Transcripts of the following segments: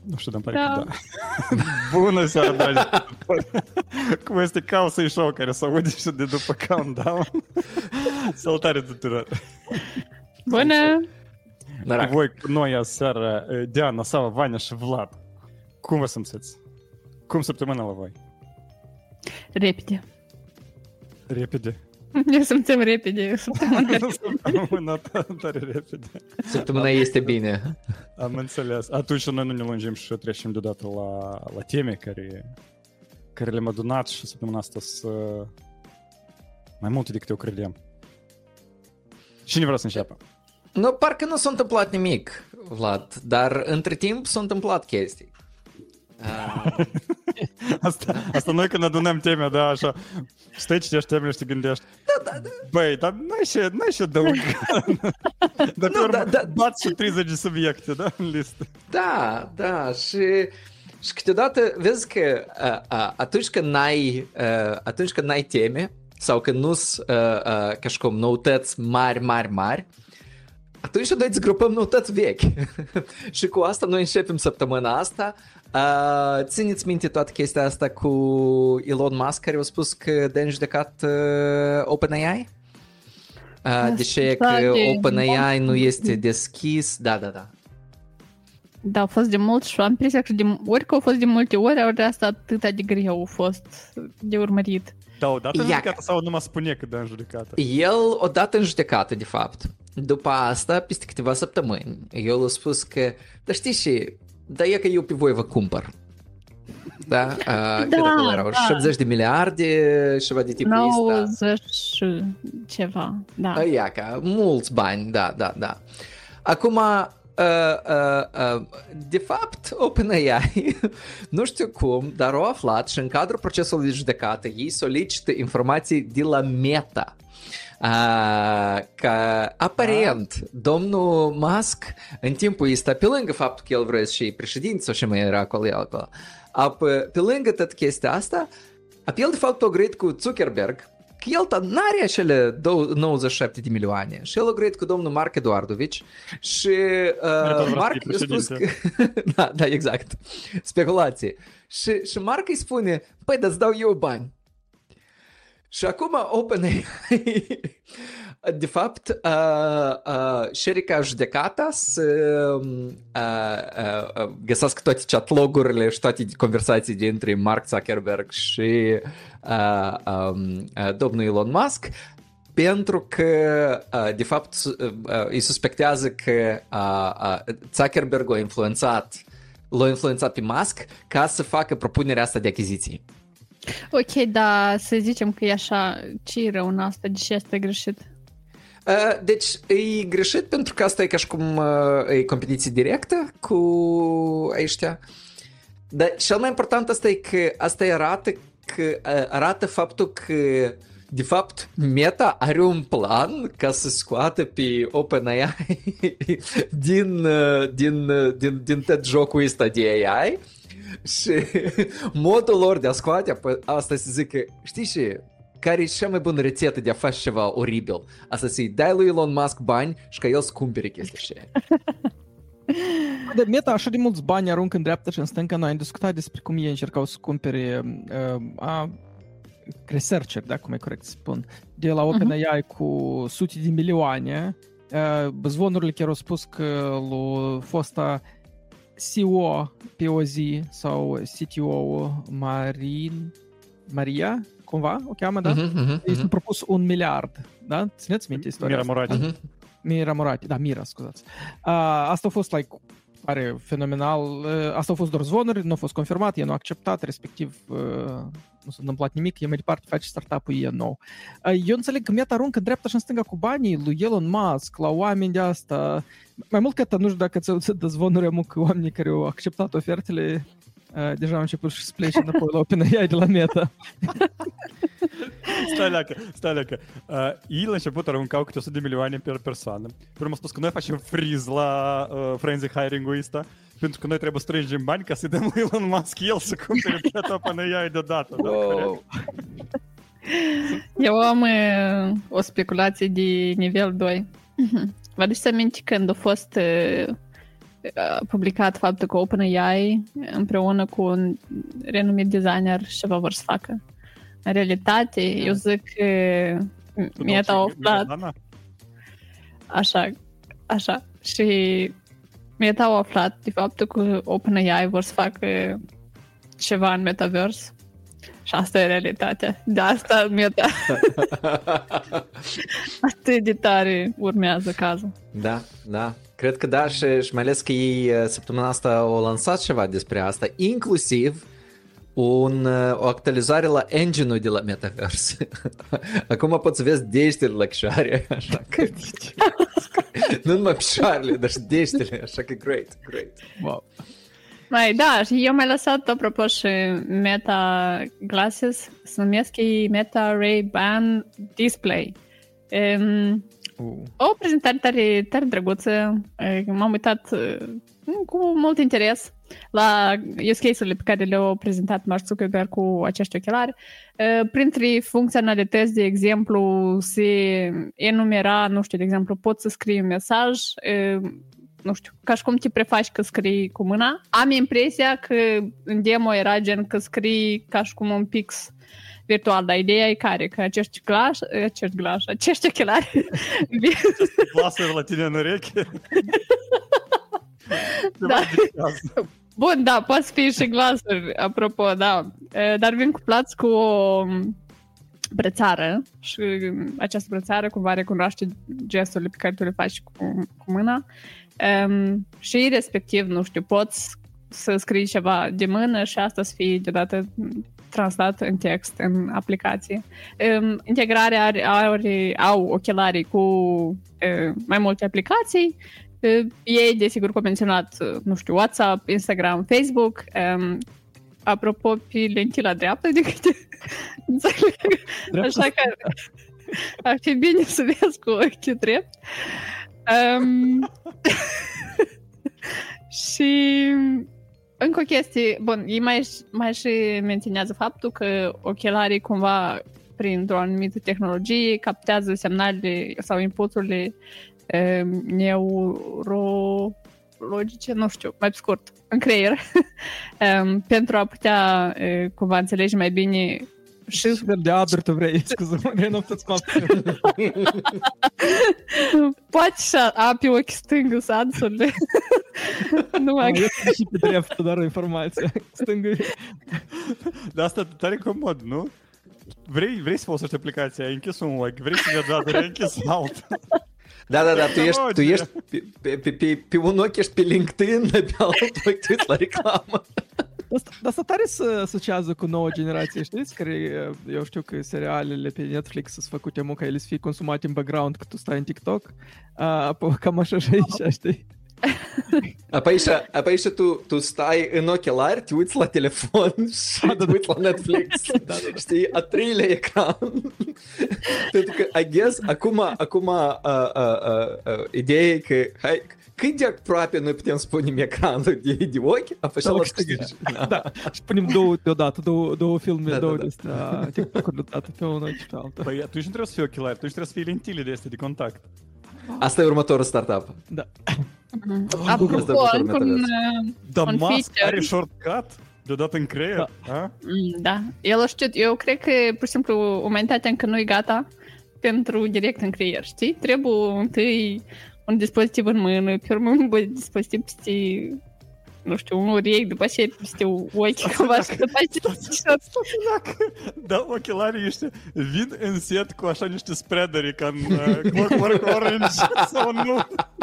Nu știu, dar îmi pare că da. Bună seara, dragi! Cum este Caos Show care se aude și de după countdown. Salutare tuturor! Bună! Cu voi, cu noi aseară, Diana, Sava, Vania și Vlad. Cum vă simțiți? Cum săptămâna la voi? Repede. Repede? Ne simțim repede. Săptămâna tare repede. Săptămâna este bine. Am înțeles. Atunci noi nu ne lungim și trecem deodată la teme care le-am adunat și săptămâna asta să mai multe decât eu credeam. Cine vrea să înceapă? Nu, parcă nu s-a întâmplat nimic, Vlad, dar între timp s-au întâmplat chestii. Asta noi când adunăm teme, da, așa, stai, citești temele și te gândești, băi, dar n-ai și adăugat. Dar pe urmă bați și 30 de subiecte, da, în listă. Da, și câteodată vezi că atunci când n-ai teme sau când nu-s ca și cum noutăți mari, atunci noi îți grupăm noutăți vechi. Și cu asta noi începem săptămâna asta. Țineți minte toată chestia asta cu Elon Musk care a spus că dă în judecat OpenAI? Deși că OpenAI nu este deschis. Da. Da, a fost de mult și am impresia că ori că a fost de multe ori asta atâta de greu a fost de urmărit. Da, o dată în judecată sau numai spune că dă în judecată? El o dată în judecată, de fapt. După asta, peste câteva săptămâni, el a spus că, dar știi și, dar e că eu pe voi vă cumpăr. Da? Cât acolo erau? 70 de miliarde, ceva de tipul ăsta. 90 și ceva, da. Iaca, mulți bani, da. Acum, de fapt, OpenAI, nu știu cum, dar au aflat și în cadrul procesului de judecată ei solicită informații de la Meta. Că aparent domnul Musk în timpul ăsta, pe lângă faptul că el vrea și președinte sau ce mai era acolo, pe lângă tot chestia asta, el de fapt a grăit cu Zuckerberg că el n-are acele 97 de milioane și el a grăit cu domnul Mark Eduardovici și Mark a spus că... da, exact, speculație. Și Mark îi spune, păi, dar-ți dau eu bani. Și acum OpenAI, de fapt, șerica judecata să găsească toate chatlogurile și toate conversații dintre Mark Zuckerberg și domnul Elon Musk, pentru că, de fapt, îi suspectează că Zuckerberg l-a influențat pe Musk ca să facă propunerea asta de achiziții. Ok, da, să zicem că e așa, ce e rău în asta, de ce asta e greșit? Deci e greșit pentru că asta e ca și cum e competiție directă cu ăștia. Dar cel mai important asta e că asta arată faptul că de fapt Meta are un plan ca să scoată pe OpenAI din tot jocul ăsta de AI. Și modul lor de a scoate asta se zic că, știi și care e cea mai bună rețetă de a face ceva oribil? Asta să-i dai lui Elon Musk bani și ca el să cumpere chestia așa. De Meta așa de mulți bani aruncă în dreapta și în stânga. Noi am discutat despre cum ei încercau să cumpere researcher, da, cum e corect să spun, de la OpenAI cu sute de milioane. Zvonurile chiar au spus că l-a fosta CEO pe o zi sau CTO Maria, cumva, o cheamă, da? Ei s-au propus 1 miliard, da? Țineți minte istoria asta? Mira Morati, da, Mira, scuzați. Asta a fost, pare fenomenal. Asta a fost doar zvonuri, nu a fost confirmat, e nu a acceptat, respectiv nu s-a întâmplat nimic, e mai departe face startup-ul e nou. Eu înțeleg că Meta aruncă în dreapta și în stânga cu banii lui Elon Musk, la oameni de asta. Mai mult că nu știu dacă ți-au de zvonuri că oamenii care au acceptat ofertele deja au început și să plece înapoi la OpenAI de la Meta. Stai leacă. Ei la început aruncau câte 100 de milioane per persoană. Pe urmă a spus că noi facem freeze la frenzy hiring-ul ăsta, pentru că noi trebuie să strângem bani ca să dăm lui Elon Musk el să cumpere tot OpenAI deodată. Wow. Eu am o speculație de nivel 2. Vă aduceți aminte când a fost publicat faptul că OpenAI împreună cu un renumit designer ceva vor să facă. În realitate, eu zic că Meta a aflat așa și Meta a aflat de faptul că OpenAI vor să facă ceva în metaverse. Și asta e realitatea. De asta Meta atât de tare urmează cazul. Da. Cred că da și mai ales că ei săptămâna asta au lansat ceva despre asta, inclusiv o actualizare la engine-ul de la Metaverse. Acum poți să vezi deștele la cășoare, așa că... nu numai picioarele, dar și deștele, așa că great. Wow. Mai da, și eu mai lăsat, apropo, și Meta Glasses, se numesc ei Meta Ray-Ban Display. O prezentare tare drăguță, m-am uitat cu mult interes la use case-urile pe care le-au prezentat Mark Zuckerberg cu acești ochelari. Printre funcționalități, de exemplu, se enumera, nu știu, de exemplu, poți să scrii un mesaj, nu știu, ca și cum te prefaci că scrii cu mâna. Am impresia că în demo era gen că scrii ca și cum un pix virtual, dar ideea e care? Că acești ochelari glasuri la tine în ureche. Da. Bun, da, poate fi și glasuri, apropo, da. Dar vin cuplați cu o brățară și această brățară cumva recunoaște gesturile pe care tu le faci cu mâna. Și respectiv, nu știu, poți să scrii ceva de mână și asta să fie deodată translat în text, în aplicație. Integrarea au ochelarii cu mai multe aplicații. Ei, desigur, au menționat, nu știu, WhatsApp, Instagram, Facebook. Apropo, pe lentila dreaptă, de câte înțeleg. Așa că ar fi bine să vezi cu ochiul drept. Și încă o chestie, bun, ei mai și menționează faptul că ochelarii cumva printr-o anumită tehnologie captează semnalele sau inputurile neurologice, nu știu, mai scurt, în creier, pentru a putea cumva înțelege mai bine și... de Albert vrei, scuză-mă, că nu puteți poate și a pe ochi stângă sansurile. Nu mai și pe dreaptă, dar o informație. Stângă. Dar asta tare comod, nu? Vrei să folosești aplicația, ai închis un ochi, vrei să vezi dată, ai închis alt. Da, tu ești pe un ochi ești pe LinkedIn, pe alt ochi tu ești la reclamă. Dar asta tare se asociază cu noua generație, știți? Care, eu știu că serialele pe Netflix sunt făcute ca ele să fie consumate în background, că tu stai în TikTok. Cam așa și aici, știi? Apoi și tu stai în ochelari, te uiți la telefon și te uiți la Netflix. Știi? A treilea ecran. Pentru că, I guess, acum ideea e că, hai, cât de aproape noi putem să punem ecranul de ochi, așa la câștigă. Da, și punem două filme, două de-astea, TikTok-uri dată pe un ochi și pe altă. Păi atunci nu trebuie să fie ochelari, atunci trebuie să fie lentile de astea de contact. Asta e următorul startup. Da. Apropo, Dar Musk are shortcut deodată în creier? Da, el știu, eu cred că, pur și simplu, umanitatea încă nu e gata pentru direct în creier, știi? Trebuie întâi un dispozitiv în mână, pe urmă un dispozitiv peste, nu știu, un urech, după aceea peste ochi, cumva, și după aceea... Da, ochelarii ăștia vin în set cu așa niște spreadere ca în Clockwork Orange sau nu?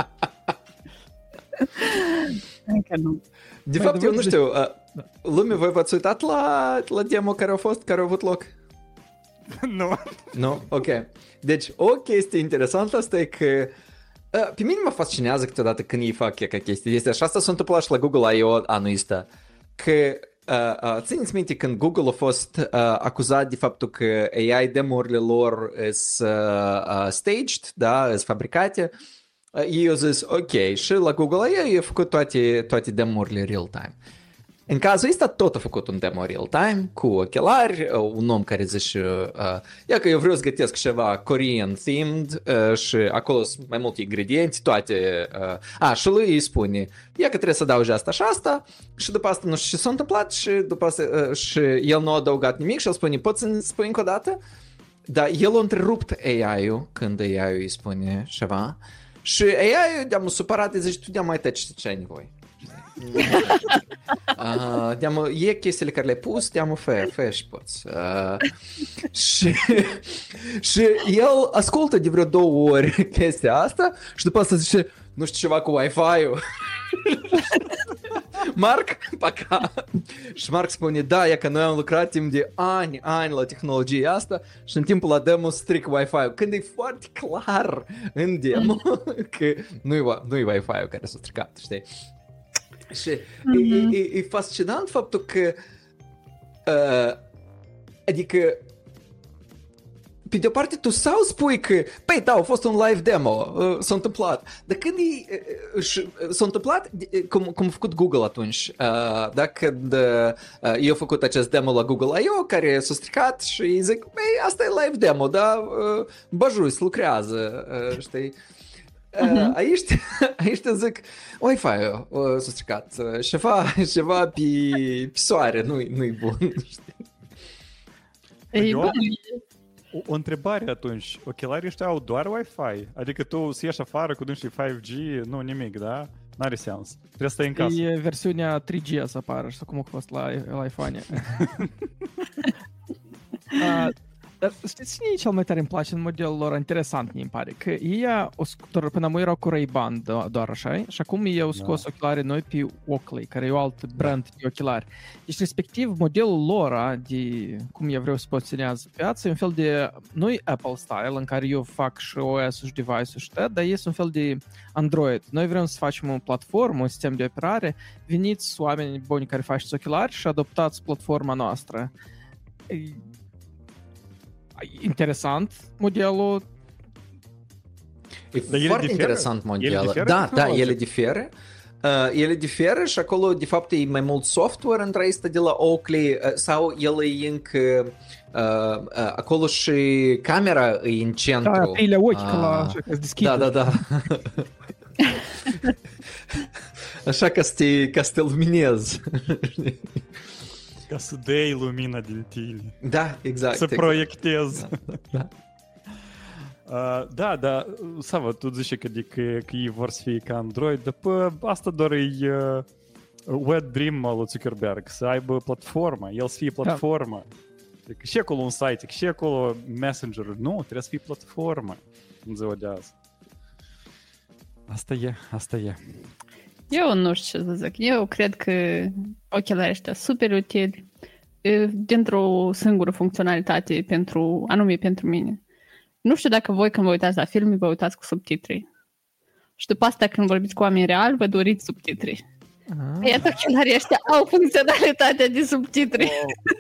Încă nu. De fapt, eu nu știu, lume, voi v-ați uitat la demo care au avut loc? Nu. Nu? Ok. Deci, o chestie interesantă asta e că pe mine mă fascinează câteodată când ei fac ca chestii de astea. Și asta s-a întâmplat și la Google I.O. anul ăsta. Că țineți minte când Google a fost acuzat de faptul că AI demo-urile lor sunt staged, da, sunt fabricate. Ei au zis, ok, și la Google I.O. i-a făcut toate demo-urile real-time. În cazul ăsta tot a făcut un demo real-time cu ochelari, un om care zice ia că eu vreau să gătesc ceva Korean-themed și acolo sunt mai multe ingrediente, toate. Și lui îi spune, ia că trebuie să adaugi asta și asta și după asta nu știu ce s-a întâmplat și după asta și el nu a adăugat nimic și el spune, poți să-mi spui încă o dată? Dar el a întrerupt AI-ul când AI-ul îi spune ceva și AI-ul de-am supărat îi zice, tu de-am mai tăci ce ai nevoie. E chestiile care le-ai pus, te-am fă și poți. Și el ascultă de vreo 2 ori chestia asta și după asta zice, nu știu ceva cu Wi-Fi-ul. Marc, paca. Și Marc spune, da, e că noi am lucrat timp de ani la tehnologia asta și în timpul la demo stric Wi-Fi-ul. Când e foarte clar în demo că nu-i Wi-Fi-ul care s-a stricat, știi? Și e fascinant faptul că adică pe de o parte tu sau spui că păi da, a fost un live demo, s-a întâmplat, dar când s-a întâmplat cum a făcut Google atunci, când eu am făcut acest demo la Google I.O. care s-a stricat și îi zic, păi asta e live demo, da, băjus, lucrează, știi? Aici te zic, Wi-Fi-ul s-a stricat, ceva pe soare, nu-i bun, știi? O întrebare atunci, ochelarii ăștia au doar Wi-Fi? Adică tu să ieși afară cu dânsi 5G, nu nimic, da? N-are sens. Trebuie să stai în casă. E versiunea 3G să apară, și cum a fost la iPhone. Dar știți cine cel mai tare îmi place în modelul lor interesant, mi pare? Că ei până acum erau cu Ray-Ban doar așa, și acum ei au scos ochelari noi pe Oakley, care e un alt brand de ochelari. Deci, respectiv, modelul lor, de cum eu vreau să poziționează piața, e un fel de, nu-i Apple style, în care eu fac și OS-ul și device-ul și un fel de Android. Noi vrem să facem o platformă, un sistem de operare, veniți oameni buni care faceți ochelari și adoptați platforma noastră. Interesant modelul. E foarte interesant modelul. Da, ele diferă. Ele diferă și acolo de fapt e mai mult software între asta de la Oakley sau el e încă acolo și camera e în centru. Da, trei ochi ca la deschide. Da. Așa ca să te luminezi. Ca să dai lumina din tine. Da, exact. Să proiectezi. Da. Da, Sava, tu zici că ei vor să fie ca Android, dar asta doar e wet dream al lui Zuckerberg, să aibă platformă, el să fie platformă. Adică și acolo un site, și acolo Messenger, nu, trebuie să fie platformă în ziua de azi. Asta e. Eu nu știu ce să zic. Eu cred că ochelarii ăștia super utili dintr-o singură funcționalitate anume pentru mine. Nu știu dacă voi când vă uitați la filme, vă uitați cu subtitri. Și după asta când vorbiți cu oameni reali, vă doriți subtitri. Iată, ochelarii ăștia au funcționalitatea de subtitri.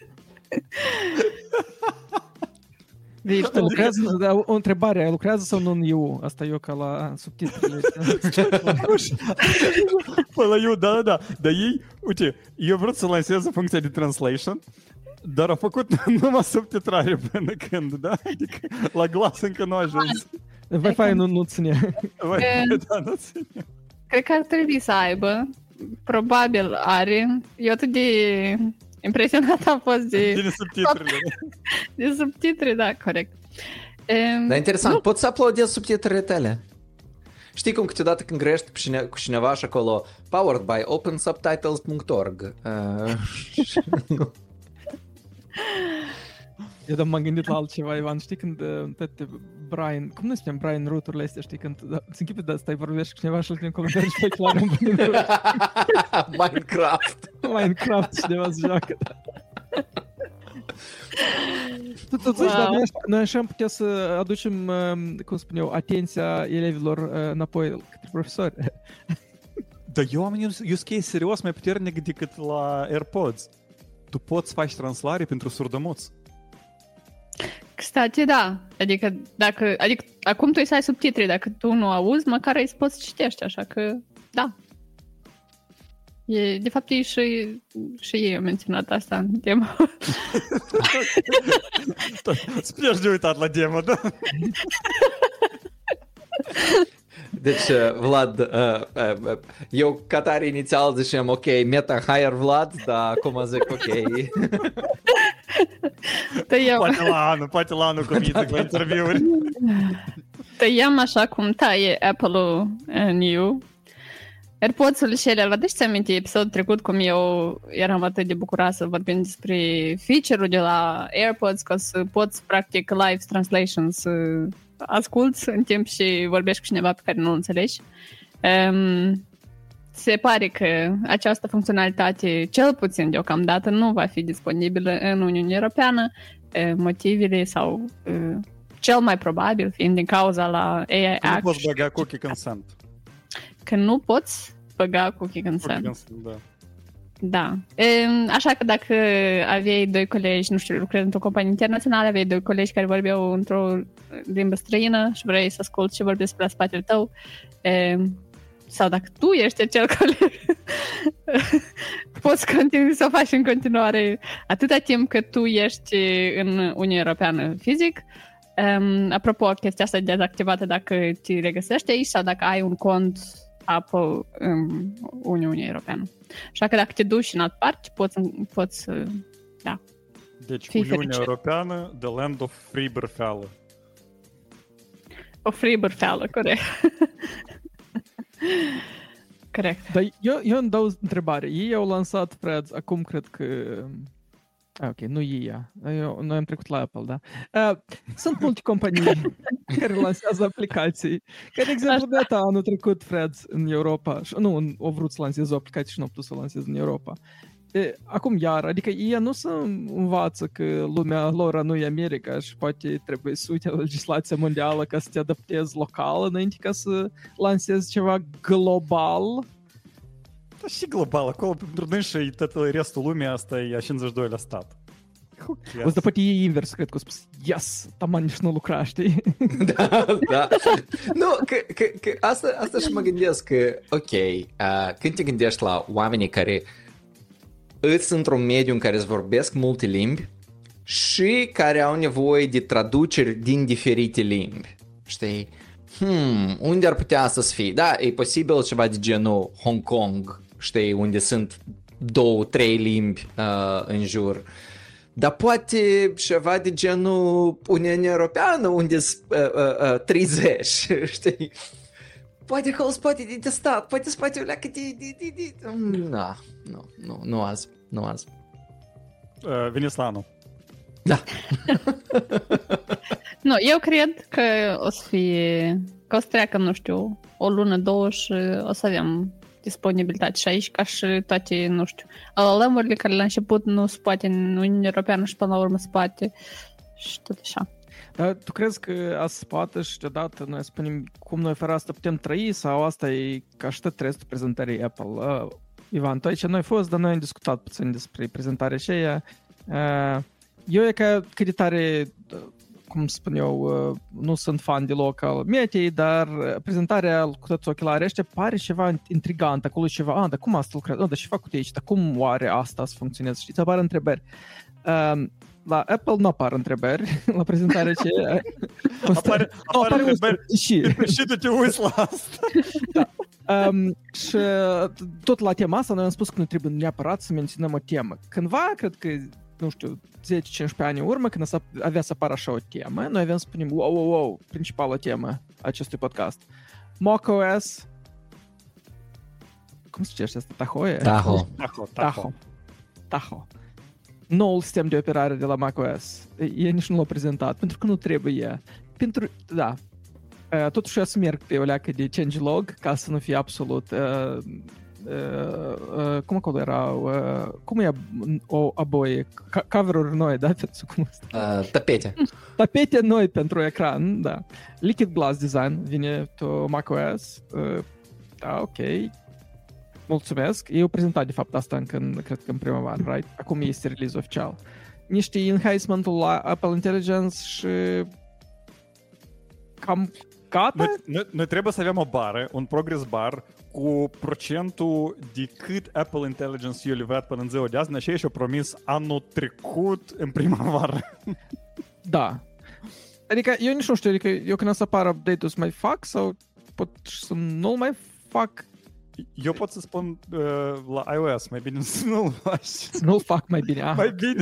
Deci, lucrează, o întrebare, lucrează sau nu în EU? Asta eu ca la subtitrele. La EU, da. Dar ei, uite, eu vreau să lansez funcția de translation, dar a făcut numai subtitrare până când, da? Adică la glas încă nu a ajuns. Wi-Fi nu ține. Da, nu ține. Cred că ar trebui să aibă. Probabil are. Eu atât de impresionat am fost de subtitrele. De subtitri, da, corect. Dar interesant, poți să uploadezi subtitrele tale? Știi cum câteodată când grești cu cineva și acolo powered by opensubtitles.org. Eu m-am gândit la altceva, Ivan, știi când Brian, cum nu spunem Brian Ruturile astea, știi, când îți închipi de asta, îi vorbești cu cineva și îl comentarii și pe clar în Minecraft cineva se joacă. Totuși, dar noi așa am putea să aducem, cum spun eu, atenția elevilor înapoi către profesori. Dar eu am un use case serios mai puternic decât la AirPods. Tu poți faci translare pentru surdomuți. Stati, da. Adică acum tu îi să ai subtitri, dacă tu nu auzi, măcar îi poți citești, așa că, da. De fapt, și ei au menționat asta în demo. Sper de uitat la demo, da? Deci, Vlad, eu ca tare inițial ziceam, ok, meta hire Vlad, dar acum zic, ok. Poate la anul comite la interviuri. Tăiam așa cum taie Apple-ul new. AirPods-ul și ele, vă-ați aminte episodul trecut cum eu eram atât de bucuroasă vorbind despre feature-ul de la AirPods, că să poți practic live translation să asculți în timp și vorbești cu cineva pe care nu înțelegi. Se pare că această funcționalitate, cel puțin deocamdată, nu va fi disponibilă în Uniunea Europeană. Motivele sau cel mai probabil fiind din cauza la AI Act. Nu poți băga cookie consent. Că nu poți băga cookie consent. Da. Așa că dacă aveai doi colegi, nu știu, lucrezi într-o companie internațională, aveai doi colegi care vorbeau într-o limbă străină și vrei să asculti ce vorbesc pe la spatele tău, sau dacă tu ești acel coleg, poți continui să o faci în continuare atâta timp cât tu ești în Uniunea Europeană fizic. Apropo, chestia asta e dezactivată dacă te regăsești aici sau dacă ai un cont Apple în Uniunea Europeană. Așa că dacă te duci în altă parte, poți da. Deci Uniunea Europeană, the land of free bărfeală. O free bărfeală, corect. Corect. Dar eu îmi dau întrebare. Ei au lansat, Fred, acum cred că... Ok, nu ei. Noi am trecut la Apple, da? Sunt multe companii care lansează aplicații. Ca de exemplu, Meta anul trecut, Fred, în Europa. Nu, au vrut să lanseze o aplicație și nu au putut să o lanseze în Europa. Acum iar, adică ei nu se învață că lumea lor nu e America și poate trebuie să uite la legislația mondială ca să te adaptezi local înainte ca să lansezi ceva global. Da și global, acolo pentru dânsi și tot restul lumii asta e a 52 la stat. O să poate e invers, cred că au spus, yes, taman nici nu lucra, știi? Da. Nu, că asta și mă gândesc că, ok, când te gândești la oamenii care îți într-un mediu în care îți vorbesc multe limbi și care au nevoie de traduceri din diferite limbi, știi? Unde ar putea să fie? Da, e posibil ceva de genul Hong Kong, știi, unde sunt 2-3 limbi în jur. Dar poate ceva de genul Uniunea Europeană, unde sunt 30, știi? Poate că poate de testat, poate spate o leacă de... Nu azi. Veniți la anul. Da. Nu, eu cred că o să fie, că o să treacă, nu știu, o lună, două și o să avem disponibilitate și aici, ca și toate, nu știu, LLM-urile care la început nu se poate în Uniunea Europeană și până la urmă se poate și tot așa. Dar tu crezi că asta se poate și deodată noi spunem cum noi fără asta putem trăi sau asta e ca și tot restul prezentării Apple? Ivan, tu aici nu ai fost, dar noi am discutat puțin despre prezentarea și aia. Eu e că cât de tare, cum spun eu, nu sunt fan deloc al Metei, dar prezentarea cu toți ochelari ăștia pare ceva intrigant, acolo ceva, dar cum asta lucrează? Dar și făcut aici, dar cum oare asta să funcționeze? Știți, apar întrebări. La Apple nu apar întrebări, la prezentarea ce... apare întrebări și tu te uiți la asta. Da. Și tot la tema asta noi am spus că nu trebuie neapărat să menționăm o temă. Cândva, cred că, nu știu, 10-15 ani în urmă, când avea să apară așa o temă, noi aveam să spunem, wow, principală temă acestui podcast. macOS... Cum se zice asta? Tahoe. Noul sistem de operare de la macOS. Ei nici nu l-au prezentat, pentru că nu trebuie. Totuși eu să merg pe o leacă de changelog ca să nu fie absolut cum acolo era cum e o aboie cover-uri noi, da? Tapete noi pentru ecran, da. Liquid Glass Design vine pe macOS. Da, ok. Mulțumesc. Eu prezentat de fapt asta cred că în primăvară, right? Acum este release oficial. Niște enhancement-ul la Apple Intelligence și cam Gata? Noi trebuie să avem o bară, un progress bar, cu procentul de cât Apple Intelligence i-a livrat până în ziua de azi, așa și-a promis anul trecut în primăvară. Da. Adică eu nici nu știu, adică eu când o să apară update-ul să mai fac sau pot să nu mai fac? Eu pot să spun la iOS, mai bine să nu-l faci. Să nu-l fac mai bine. Mai bine.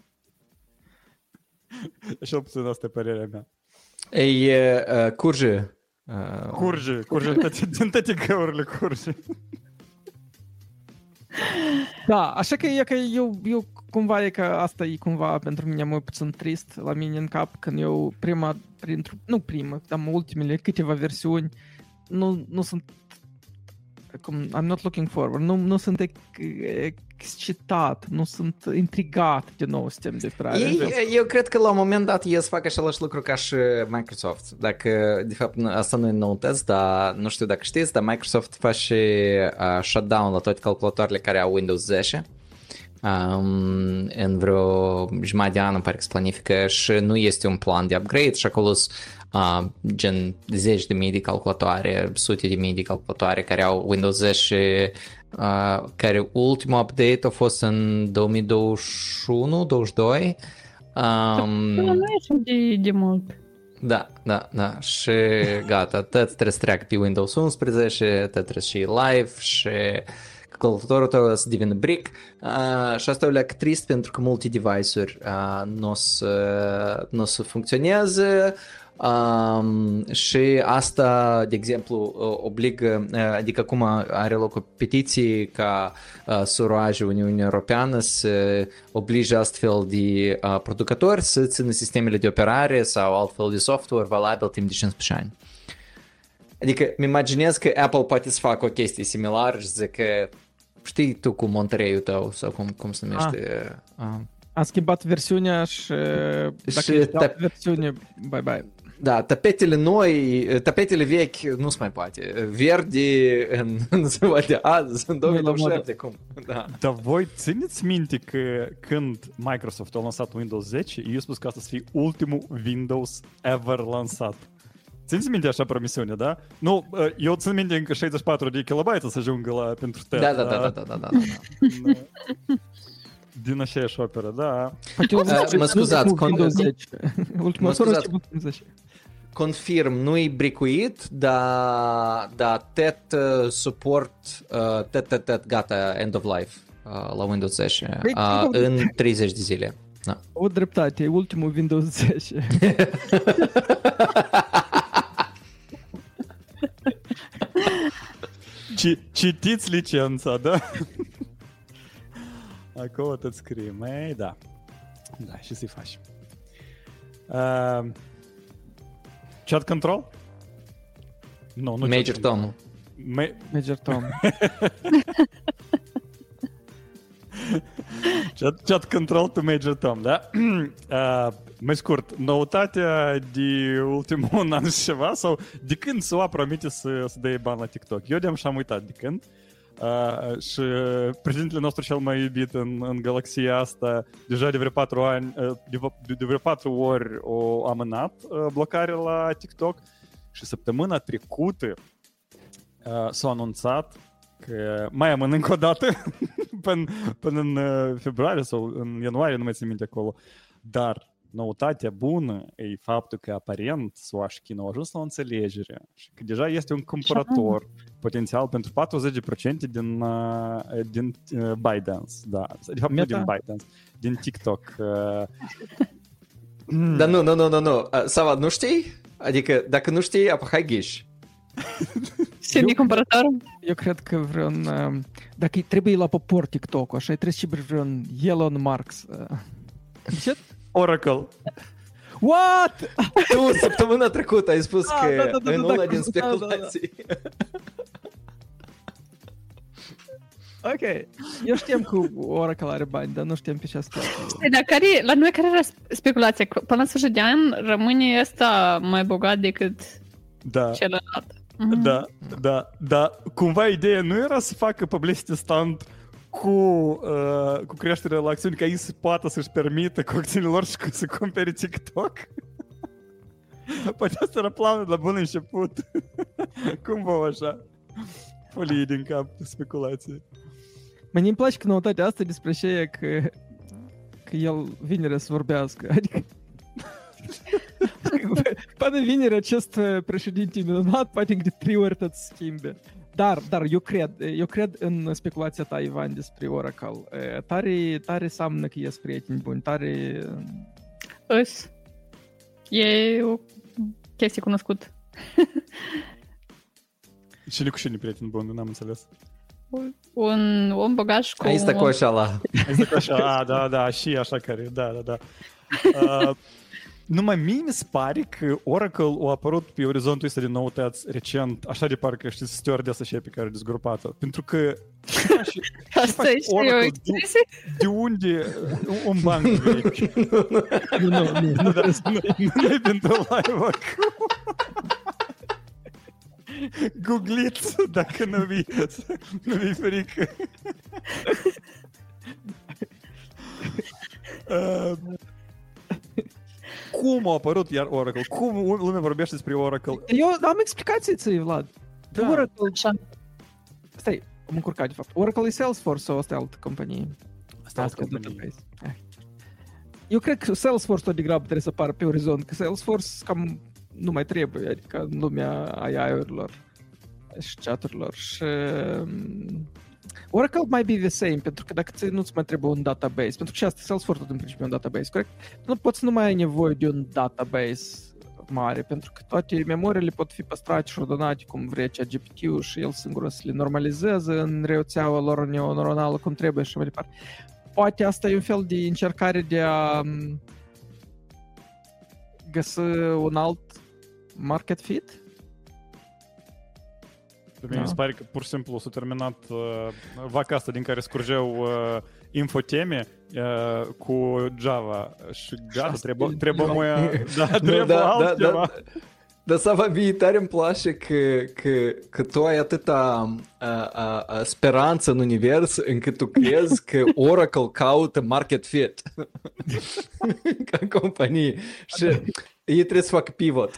Așa puțin asta e părerea mea. Ei, curge. Curge din toate găurile curge. Da, așa că e că eu cumva e că asta e cumva pentru mine mai puțin trist la mine în cap când eu dar ultimele câteva versiuni nu sunt I'm not looking forward, nu sunt excitat, nu sunt intrigat de nou sistem de operare. Eu cred că la un moment dat ei să facă același lucru ca și Microsoft. Dacă, de fapt, asta nu e noutăți, dar nu știu dacă știți, dar Microsoft face shutdown la toate calculatoarele care au Windows 10. În vreo jumătate de an îmi pare că se planifică și nu este un plan de upgrade și acolo gen 10.000 de calculatoare, sute de mii de calculatoare care au Windows 10 care ultimul update a fost în 2021-2022. Nu e de mult. Da. Și gata, tot trebuie să treacă pe Windows 11, tot trebuie și live și calculatorul tău să devină brick și asta e leacă trist pentru că multe device-uri nu o să funcționeze și asta, de exemplu, obligă, adică acum are loc o petiție ca surajul Uniunii Europeană să oblige astfel de producători să țină sistemele de operare sau altfel de software valabil timp de 15 ani. Adică îmi imaginez că Apple poate să facă o chestie similară și zic că știi tu cu Monterey-ul tău sau cum se numește? A schimbat versiunea și dacă este versiune, bye. Da, tapetele noi, tapetele vechi nu se mai poate. Verde în ziua de azi, în 2027, cum? Da. Dar voi țineți minte că când Microsoft a lansat Windows 10, eu spus că asta să fie ultimul Windows ever lansat. Țineți minte așa promisiune, da? Nu, eu țin minte încă 64 de kilobyte să ajungă la pentru TED. Da. Din aceeași operă, da. Mă scuzați, confirm, nu-i bricuit, dar TED support, TED gata, end of life la Windows 10 în 30 de zile. Da. O dreptate, e ultimul Windows 10. Citiți licența, da? Acolo tot scrie, măi, da. Da, și să-i faci. Chat control? Nu Major Tom. Major Tom. Chat control to Major Tom, da? Mai scurt, noutatea de ultimul an și ceva, sau de când SUA promite să dea bani la TikTok? Eu de-am și-am uitat de când. Și președintele nostru cel mai iubit în galaxia asta deja de vreo 4 ani, de vreo 4 ori o amânat blocarea la TikTok și săptămâna trecută s-a anunțat că mai amână încă o dată până în februarie sau în ianuarie, nu mai țin minte acolo, dar noutatea bună e faptul că aparent SUA și China au ajuns la o înțelegere și că deja este un cumpărător potențial pentru 40% din ByteDance, da. De fapt, nu din ByteDance, din TikTok. Dar nu. Sava, nu știi? Adică, dacă nu știi, hai ghiși. Și de cumpărător? Eu cred că vreun... Dacă trebuie la popor TikTok-ul, așa, trebuie și vreun Elon Musk. Ce? Oracle. What? Tu, săptămâna trecută ai spus că în una din speculații. Ok. Eu știam că Oracle are bani, dar nu știam pe ce asta. Dar la noi care era speculația? Până la sfârșit de an rămâne ăsta mai bogat decât celălalt. Da. Cumva ideea nu era să facă publicity stunt cu creșterea la acțiuni ca ei să poată să-și permită cu acțiunile lor și să cumpere TikTok? Poate asta era planul de la bun început. Cum vă așa? Folii din cap, speculații. Mie îmi place că noutatea asta despre ce că el vinere să vorbească. Adică până vinere acest președinte minunat poate de 3 ori tot schimbe. Dar eu cred în speculația ta, Ivan, despre Oracle. Tare seamnă că ies prieteni buni, tare... E o chestie cunoscută. Și cu cine prieten bun, n-am înțeles. Un om bogaș cu... Aici cu așa. Da, și așa care, da. Numai mie mi se pare că Oracle a apărut pe orizontul ăsta de noutăți recent, așa de parcă știți stewardesa și pe care e dezgropată. Pentru că asta e Oracle, de unde un banc vechi? Nu e pentru live acum. Googliți dacă nu vi frică. Cum a apărut iar Oracle? Cum lumea vorbește despre Oracle? Eu am explicații ți-i, Vlad. Da. Oracle... Stai, am încurcat de fapt. Oracle e Salesforce sau asta e altă companie? Asta e altă companie. Eu cred că Salesforce tot degrabă trebuie să apară pe orizont, că Salesforce cam nu mai trebuie, adică în lumea AI-urilor și chat-urilor și... Oracle might be the same, pentru că dacă nu-ți mai trebuie un database, pentru că și asta Salesforce tot în principiu un database, corect? Nu poți nu mai ai nevoie de un database mare, pentru că toate memoriile pot fi păstrate și ordonate cum vrea ChatGPT-ul și el singur o să le normalizeze în rețeaua lor neuronală cum trebuie și mai departe. Poate asta e un fel de încercare de a găsi un alt market fit? Mi se pare că pur și simplu s-a terminat vaca asta din care scurgeau infoteme cu Java și gata, trebuie altceva. Dar Sava, mie tare îmi place că tu ai atâta speranță în univers încât tu crezi că Oracle caută market fit ca companie și ei trebuie să facă pivot.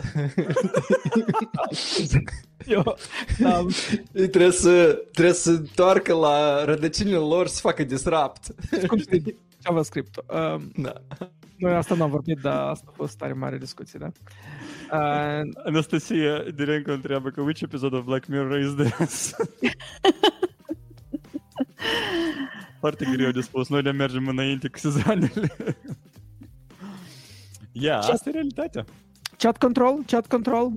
Ei trebuie să întoarcă la rădăcinile lor să facă disrupt. Cum știi? JavaScript. Da. Noi asta n-am vorbit, dar asta a fost tare mare discuție, da? Anastasia Direnco întreabă că which episode of Black Mirror is this? Foarte greu de spus, noi le mergem înainte cu sezoanele. Asta e realitatea. Chat control.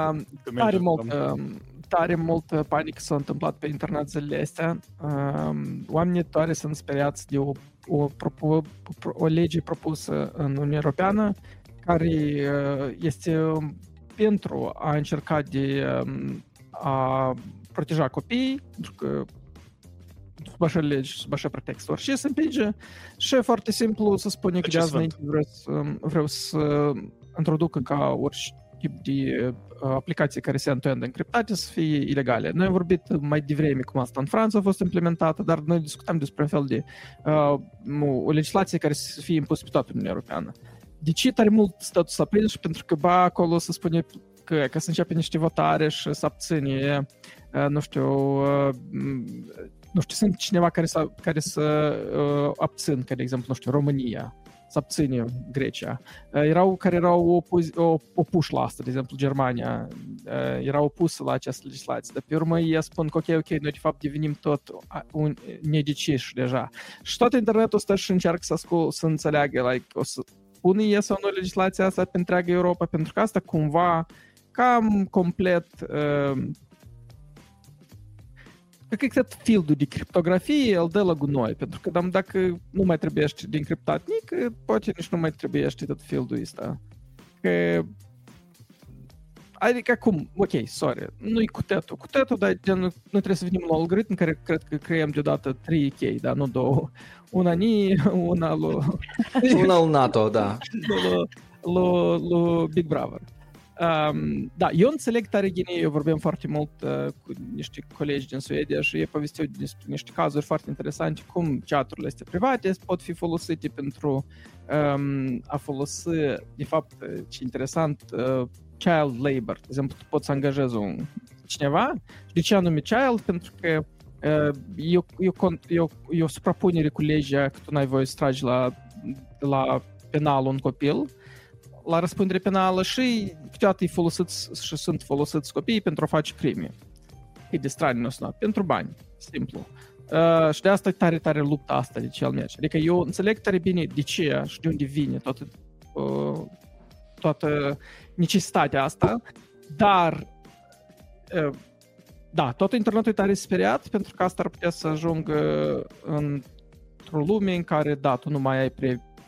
Tare mult panică s-a întâmplat pe internet zilele astea. Oamenii tare sunt speriați de o lege propusă în Uniunea Europeană care este pentru a încerca de a proteja copiii, pentru că sub așa legi, sub așa pretext orice se împinge și foarte simplu să spune că de azi înainte vreau să introducă ca orice tip de aplicații care se end-to-end încriptate să fie ilegale. Noi am vorbit mai devreme cum asta în Franța a fost implementată, dar noi discutăm despre un fel de o legislație care să fie impusă pe toată Uniunea Europeană. De ce tare mult statul s-a prins? Pentru că acolo se spune că să începe niște votare și să abține, nu știu, sunt cineva care să abțin, ca de exemplu, nu știu, România, să abține Grecia. Erau care erau opuși la asta, de exemplu, Germania era opusă la această legislație, dar pe urmă ei spun că ok, noi de fapt devenim tot nedeciși deja. Și tot internetul ăsta și încearcă să înțeleagă, like, o să pună ei sau nu legislația asta pe întreaga Europa, pentru că asta cumva cam complet cred că fieldul de criptografie îl dă la gunoi, pentru că dacă nu mai trebuiește de încriptat nici, poate nici nu mai trebuiește tot fieldul ăsta. Că adică acum, ok, sorry, nu-i cutetul, dar nu trebuie să venim la algoritm care cred că creăm deodată 3 chei, dar nu 2. Una NI, una lui NATO, da. Lui Big Brother. Da, eu înțeleg tare bine, eu vorbeam foarte mult cu niște colegi din Suedia și ei povesteau despre niște cazuri foarte interesante, cum chat-urile astea private pot fi folosite pentru a folosi, de fapt, ce interesant, child labor. De exemplu, tu poți să angajezi cineva. De ce anume child? Pentru că e o suprapunere cu legea că tu n-ai voie să tragi la penal un copil, la răspundere penală și câteodată sunt folosiți copiii pentru a face crime. E de strani pentru bani, simplu. Și de asta e tare, tare lupta asta de ce el merge. Adică eu înțeleg tare bine de ce și de unde vine toată necesitatea asta, dar da, tot internetul e tare speriat pentru că asta ar putea să ajungă într-o lume în care, da, tu nu mai ai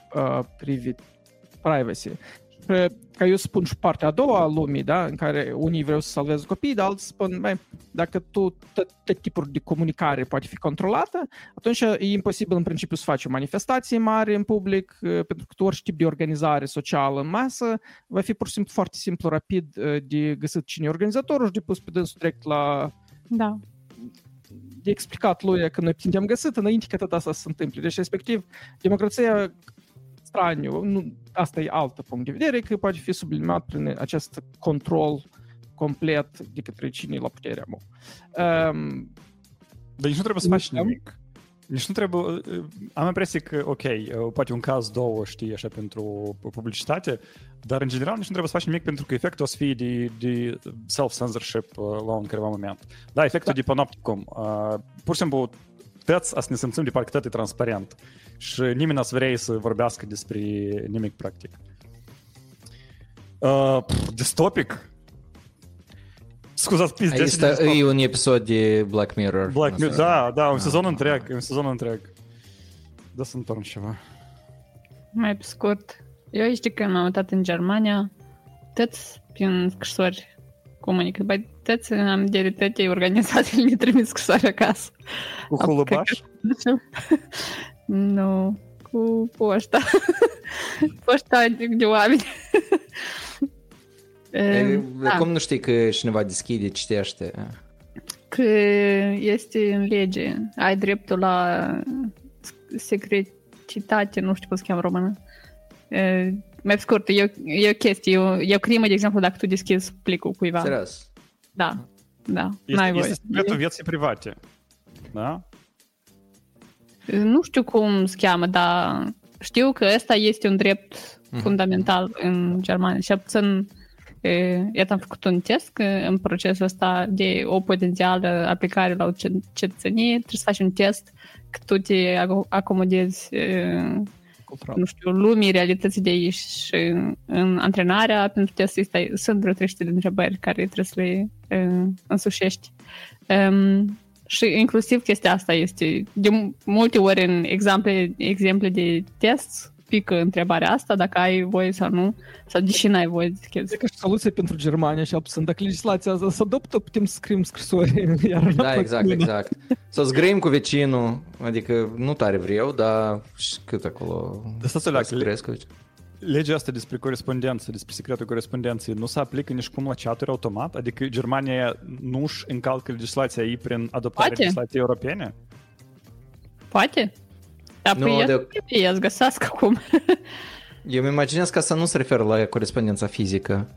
privacy. Ca eu spun și partea a doua a lumii, da, în care unii vreau să salveze copiii, dar alții spun, dacă toate tipuri de comunicare poate fi controlată, atunci e imposibil în principiu să faci o manifestație mare în public, pentru că orice tip de organizare socială în masă va fi pur și simplu foarte simplu, rapid de găsit cine e organizatorul și de pus pe dânsul direct la... Da. De explicat lui că noi te-am găsit înainte că tot asta se întâmple. Deci, respectiv, democrația straniu, asta e alt punct de vedere, că poate fi sublimat prin acest control complet de către cine la puterea mea. Dar nici nu trebuie să faci nimic. Nici nu trebuie... Am impresia că, ok, poate un caz, două, știi, așa, pentru publicitate, dar în general nici nu trebuie să faci nimic pentru că efectul o să fie de self-censorship la un careva moment. Da, efectul de panopticum. Pur și simplu, toți să ne simțim de parcă tot e transparent. Și nimeni n-a să vrea să vorbească despre nimic, practic. Distopic? Scuzați, pizde. E un episod de Black Mirror. Da, un sezon întreg. Da, să întorn ceva. Mai pe scurt, eu știu că m-am uitat în Germania, toți prin scrisori comunică. Toți am de toate organizațiile ne trimit scrisori acasă. Cu hulubaș? Nu, cu poșta. Poșta de oameni. Cum nu știi că cineva deschide, citește? Că este în lege. Ai dreptul la secretitate, nu știu cum se cheamă în română. Mai scurt, e o chestie, e o crimă, de exemplu, dacă tu deschizi plicul cuiva. Serios? Da. Este secretul vieții private. Da? Nu știu cum se cheamă, dar știu că ăsta este un drept fundamental în Germania. Și puțin, iată, am făcut un test că în procesul ăsta de o potențială aplicare la o cetățenie, trebuie să faci un test că tu te acomodezi nu știu, lumii, realității de aici și în antrenarea pentru testul ăsta sunt vreo 300 de întrebări care trebuie să le însușești. Și inclusiv chestia asta este de multe ori în exemple de test pică întrebarea asta, dacă ai voie sau nu, sau deși n-ai voie de chestii. E ca și soluție pentru Germania și absent. Dacă legislația asta se adoptă, putem să scriem scrisori. Da, exact. Să zgrim cu vecinul, adică nu tare vreau, dar cât acolo... Legea asta despre corespondență, despre secretul corespondenței, nu se aplică nici cum la chat-uri automat? Adică Germania nu-și încalcă legislația ei prin adoptarea legislației europene? Poate. Dar păi îți găsesc acum. Eu îmi imaginez că asta nu se referă la corespondența fizică.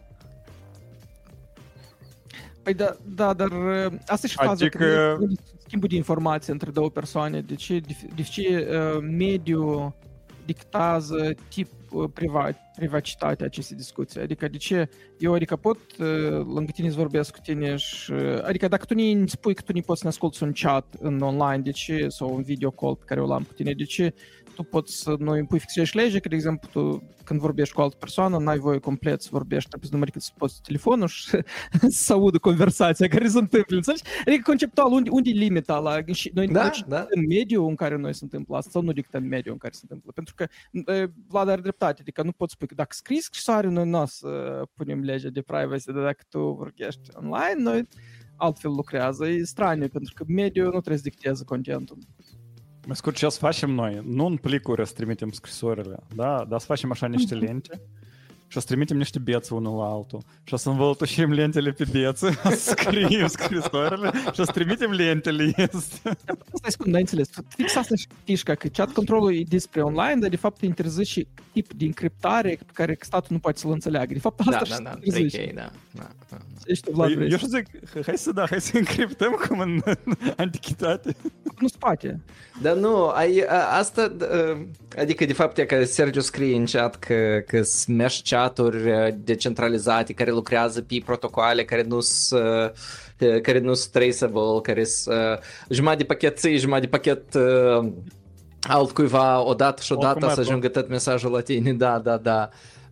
Păi da, dar asta e și faza că schimbul de informații între două persoane, de ce mediul dictează privacitatea acestei discuții. Adică de ce eu pot lângă tine să vorbesc cu tine și... Adică dacă tu ne spui că tu ne poți să ne asculti un chat în online, de ce? Sau un video call pe care o am cu tine, de ce tu poți să nu impui fixești lege, că de exemplu tu când vorbești cu o altă persoană n-ai voie complet să vorbești, trebuie să numeri cât să poți telefonul și să audă conversația care se întâmplă. Adică conceptual, unde e limita la... Și noi în mediul în care noi se întâmplă asta sau nu dictăm mediul în care se întâmplă. Pentru că Vlad are dreptate, adică nu poți spui că dacă scrii scrisoare, noi nu o să punem legea de privacy, dar dacă tu vorbești online, noi altfel lucrează. E straniu, pentru că mediul nu trebuie să dicteze contentul. Mai scurt, ce să facem noi? Nu în plicuri să trimitem scrisorile, da? Dar să facem așa niște lente și o să trimitem niște beți unul la altul și o să învăltușim lentele pe bețe, o să scriem scrisorile și o să trimitem lentele. Asta e scund, n-ai înțeles. Fix asta și fișca, că chat control-ul e despre online, dar de fapt interzice tip de încriptare pe care statul nu poate să-l înțeleagă. De fapt asta și interzice. Da. Eu și zic, hai să încriptăm cum în antichitate. Nu spate. Dar nu, asta, adică de fapt e că Sergiu scrie în chat că sunt mesh chat-uri decentralizate care lucrează pe protocoale care nu sunt traceable, care sunt jumătate de pachet ții, jumătate de pachet altcuiva odată și odată să ajungă tot mesajul la tine. Da.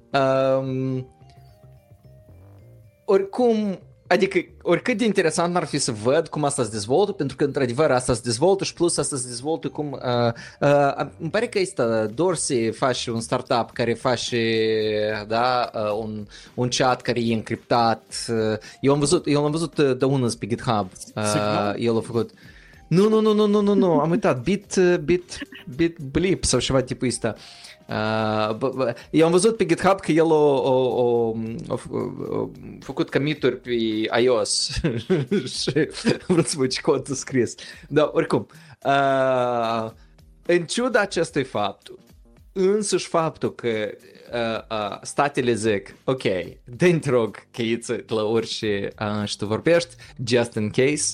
Oricum, adică oricât de interesant n-ar fi să văd cum asta se dezvoltă, pentru că într-adevăr asta se dezvoltă și plus asta se dezvoltă cum îmi pare că este Dorsey face un startup care face un chat care e încriptat. Eu am văzut de unul pe GitHub. El a făcut. Nu, am uitat Bit Blip sau ceva tipul ăsta. Eu am văzut pe GitHub că el a făcut commit-uri pe iOS și vreau să văd ce cod a scris. Da, oricum, în ciuda acestui fapt, însuși faptul că statele zic, ok, dă-mi rog cheiță de la orice și tu vorbești, just in case,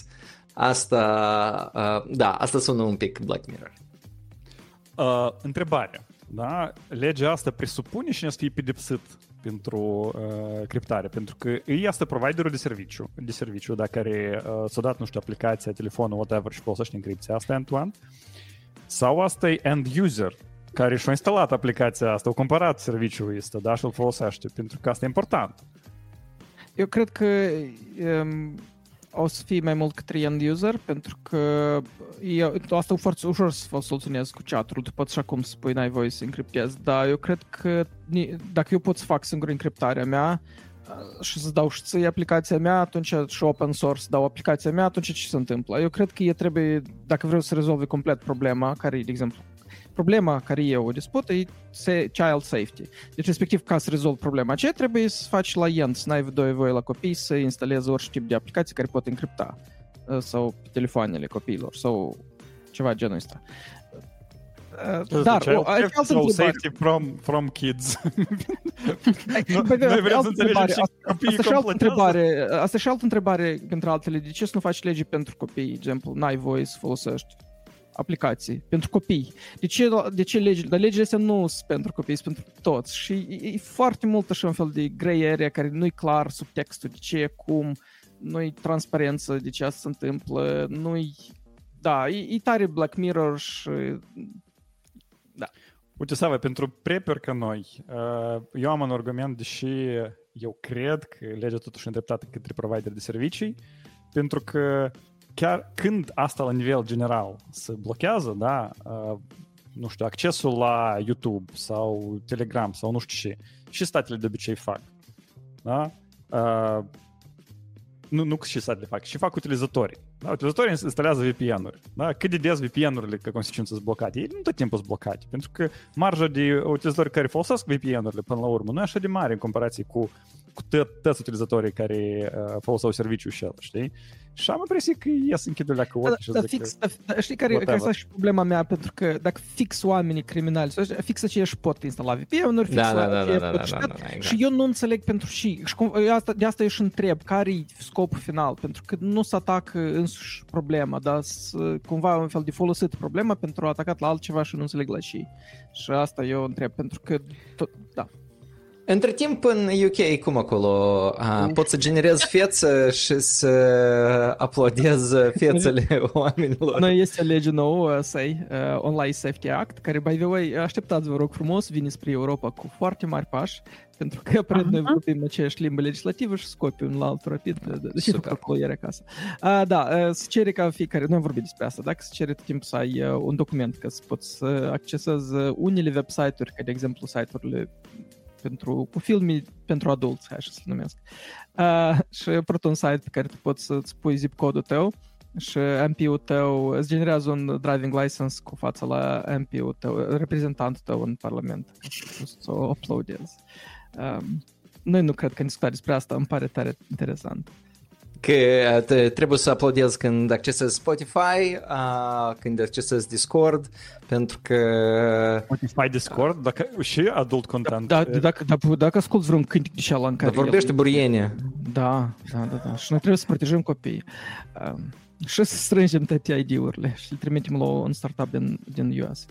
asta sună un pic Black Mirror. Întrebare. Da? Legea asta presupune cine să fie pedepsit pentru criptare, pentru că ei asta providerul de serviciu, da, care s-a dat, nu știu, aplicația, telefonul, whatever, și folosește încripția asta end-to-end, sau asta e end user, care și-a instalat aplicația asta, a cumpărat serviciul ăsta, da, și îl folosește, pentru că asta e important. Eu cred că o să fie mai mult către end user, pentru că asta e foarte ușor să soluționez cu chat-ul, tu poți și acum să spui n-ai voie să încriptezi, dar eu cred că dacă eu pot să fac singur încriptarea mea și să dau și ție aplicația mea, atunci și open source dau aplicația mea, atunci ce se întâmplă? Eu cred că trebuie, dacă vreau să rezolvi complet problema, care e, de exemplu, problema care eu o disput e child safety. Deci, respectiv, ca să rezolvi problema aceea, trebuie să faci la end, să n-ai voie la copii să instalezi orice tip de aplicații care pot încripta sau pe telefoanele copiilor sau ceva genul ăsta. Dar, safety from kids. Noi vrem să înțelegem și copiii completează. Asta e și altă întrebare, pentru altele. De ce să nu faci legi pentru copii? De exemplu, n-ai voie să folosești aplicații pentru copii. De ce legile? Dar legile astea nu sunt pentru copii, sunt pentru toți. Și e foarte mult așa un fel de grey area care nu-i clar subtextul de ce, cum, nu-i transparență de ce asta se întâmplă, nu-i... Da, e tare Black Mirror și... Da. Uite, Sava, pentru prepper ca noi, eu am un argument, deși eu cred că legea totuși e îndreptată către provider de servicii, pentru că chiar când asta la nivel general se blochează, da, nu știu, accesul la YouTube sau Telegram sau nu știu ce, și statele de obicei fac, da? Nu și statele fac, și fac utilizatorii. Da? Utilizatorii instalează VPN-uri. Da? Cât de des VPN-urile ca consecință sunt blocate? Ei nu tot timpul sunt blocate, pentru că marja de utilizatori care folosesc VPN-urile până la urmă nu e așa de mare în comparație cu toți utilizatorii care foloseau serviciul și ăla, știi? Și am impresia că ies închidul la ochii și zic dar știi care este și problema mea? Pentru că dacă fix oamenii criminali, fix aceiași pot instala VPN-uri, fix și eu nu înțeleg pentru și de asta eu și întreb care e scopul final, pentru că nu se atacă însuși problema, dar cumva un fel de folosit problema pentru a atacat la altceva și nu înțeleg la și asta eu întreb, pentru că da. Între timp, în UK, cum acolo? Poți să generezi fețe și să aplaudezi fețele oamenilor. Noi este lege nouă, Online Safety Act, care, by the way, așteptați, vă rog frumos, vine spre Europa cu foarte mari pași, pentru că, aprend, noi vorbim aceeași limbă legislativă și scopi unul la altul rapid. Deși fac acolo ieri acasă. Da, se cere ca fiecare, noi am vorbit despre asta, dacă se cere tot timpul să ai un document, ca să poți să accesezi unele website-uri, ca de exemplu site-urile cu filme pentru adulți, așa să numesc. Și un site pe care tu poți să-ți pui zip codul tău și MP-ul tău îți generează un driving license cu fața la MP-ul tău, reprezentantul tău în Parlament, să o uploadezi. Noi nu cred că am discutat despre asta, îmi pare tare interesant. Că trebuie să uploadezi când accesezi Spotify, când accesezi Discord, pentru că... Spotify, Discord, și adult content. Dacă asculti vreun cântec de cealaltă în care... Vorbește buriene. Da. Și noi trebuie să protejăm copiii. Și să strângem toate ID-urile și le trimitem la un startup din US.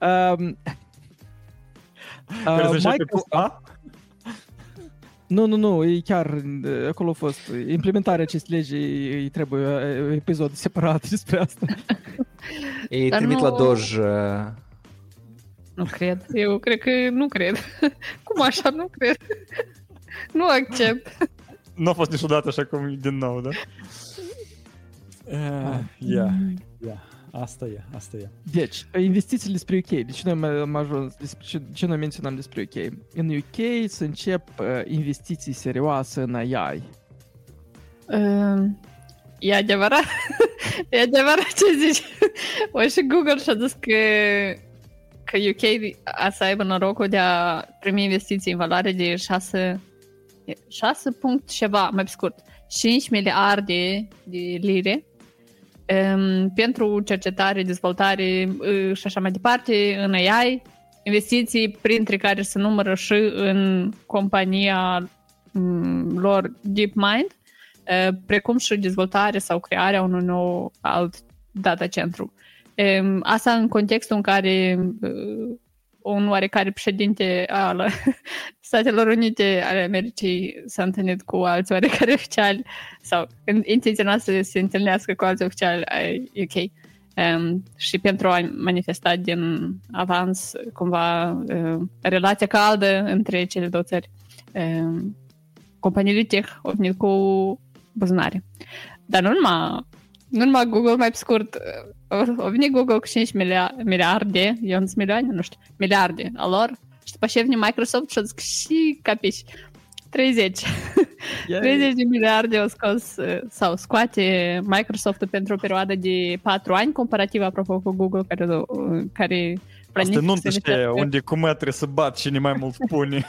Nu, e chiar acolo a fost implementarea acestei legi, îi trebuie episod separat despre asta. Ei trimit la Doj. Nu cred, eu cred că nu cred. Cum așa, nu cred. Nu accept. Nu a fost niciodată așa cum din nou, da? Asta e. Deci, investițiile despre UK. De ce noi am ajuns, ce noi menționăm despre UK? În UK să încep investiții serioase în AI. E adevărat? E adevărat ce zici? O și Google și-a zis că UK a să aibă norocul de a primi investiții în valoare de 6 punct ceva, mai pe scurt, 5 miliarde de lire pentru cercetare, dezvoltare și așa mai departe în AI, investiții printre care se numără și în compania lor DeepMind, precum și dezvoltare sau crearea unui nou alt data centru. Asta în contextul în care un oarecare președinte al Statelor Unite ale Americii s-a întâlnit cu alți oarecare oficiali sau intenționa să se întâlnească cu alți oficiali ai UK și pentru a manifesta din avans cumva relația caldă între cele două țări. Companiile tech au venit cu buzunare. Dar nu numai Google, mai pe scurt, a venit Google cu 5 miliarde, eu nu sunt milioane, nu știu, miliarde a lor și după aceea vine Microsoft și a zis și capiși 30 de miliarde au scos sau scoate Microsoft pentru o perioadă de 4 ani, comparativ apropo cu Google care planifică. Asta nu știe unde cu mătri să bat cine mai mult pune.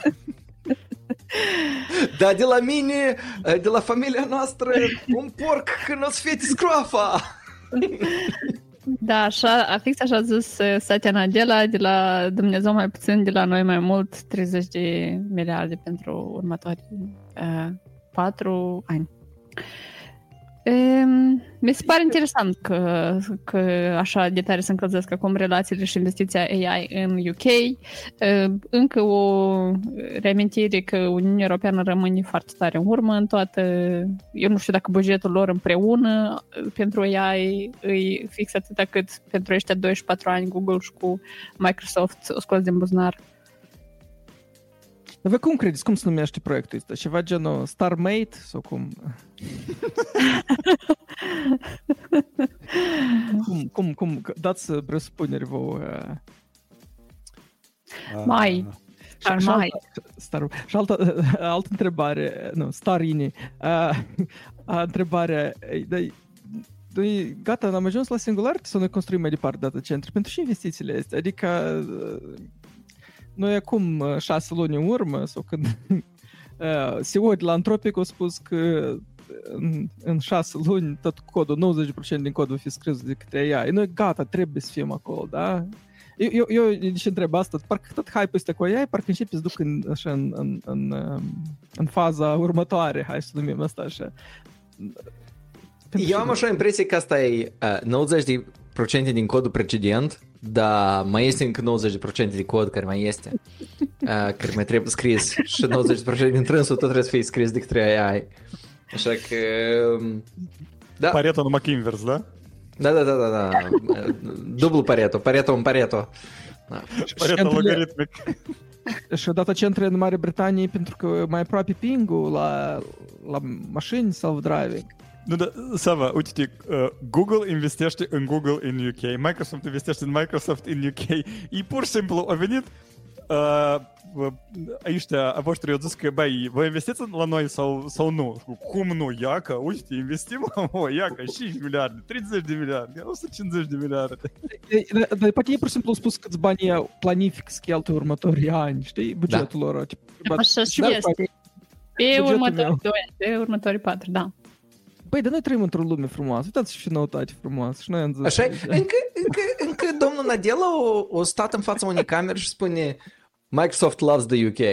Da, de la mine, de la familia noastră, un porc când o să fie scroafa. Da, așa, fix așa a zis Satya Nadella, de la Dumnezeu mai puțin, de la noi mai mult, 30 de miliarde pentru următorii 4 ani. Mi se pare interesant că așa de tare se încălzesc acum relațiile și investiția AI în UK. Încă o reamintire că Uniunea Europeană rămâne foarte tare în urmă în toată... Eu nu știu dacă bugetul lor împreună pentru AI e fix atâta cât pentru ăștia 24 ani Google și cu Microsoft o scos din buzunar. Dar voi cum credeți? Cum se numește proiectul ăsta? Ceva genul StarMate sau cum? cum? Dați presupuneri vouă. Și altă întrebare. Nu, Starini. Întrebarea. Gata, am ajuns la Singularity sau noi construim mai departe data centre? Pentru și investițiile astea? Adică... Noi acum 6 luni în urmă, sau când CEO de la Anthropic a spus că în 6 luni tot codul, 90% din cod va fi scris de către AI. Noi gata, trebuie să fim acolo, da? Eu ce întreb asta, parcă tot hype-ul ăsta cu AI, parcă începe să duc în faza următoare, hai să numim asta așa. Eu am așa impresie că asta e 90% din codul precedent, dar mai este încă 90% de cod care mai este, care mai trebuie scris și 90% din trânsul tot trebuie să fie scris de către AI. Așa că... Da. Pareto numai că invers, da? Da. Dublu Pareto, Pareto în Pareto. Da. Pareto logaritmic. Și data centre în Marea Britanie pentru că mai aproape ping-ul la mașini self-driving. Nu, da, Sava, uite-te, Google investește în Google în UK, Microsoft investește în Microsoft în UK. E pur și simplu a venit ăștia voștri au zis că, băi, vă investiți la noi sau nu? Cum nu? Iacă, uite, investim la voi, iacă, 5 miliarde, 30 de miliarde, 150 de miliarde. Dar poate ei pur și simplu au spus câți bani planific să cheltuie următorii ani, știi? Bugetul lor. Așa și este. Pe următorii 2 ani, pe următorii 4, da. Băi, dar noi trăim într-o lume frumoasă. Uitați și noutate frumoasă. Și noi am zis... Așa, încă domnul Nadella o stat în fața unei camere și spune Microsoft loves the UK.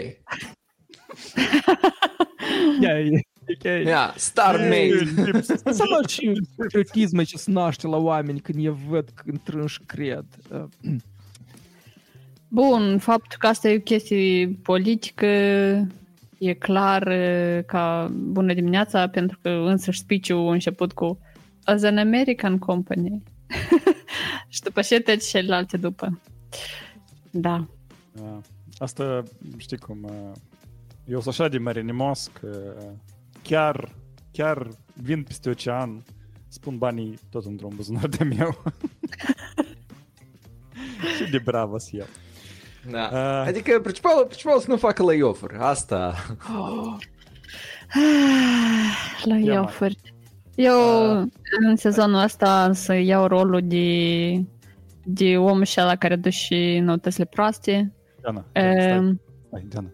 Yeah, star-made. Să mă și patriotismul ce se naște la oameni când eu văd că întrânși cred. Bun, faptul că asta e o chestie politică e clar ca bună dimineața, pentru că însăși speech-ul a început cu as an American company. Și după ce treci celelalte după. Da. Asta, știi cum, eu sunt așa de marinimos că chiar vin peste ocean, spun banii tot într-un buzunar de meu. Și de bravo să iau. Da. Adică principal să nu facă lay-off-uri. Asta. Lay-off-uri. Eu în sezonul ăsta să iau rolul de omul și ăla care duce noutățile proaste. Diana, stai, Diana.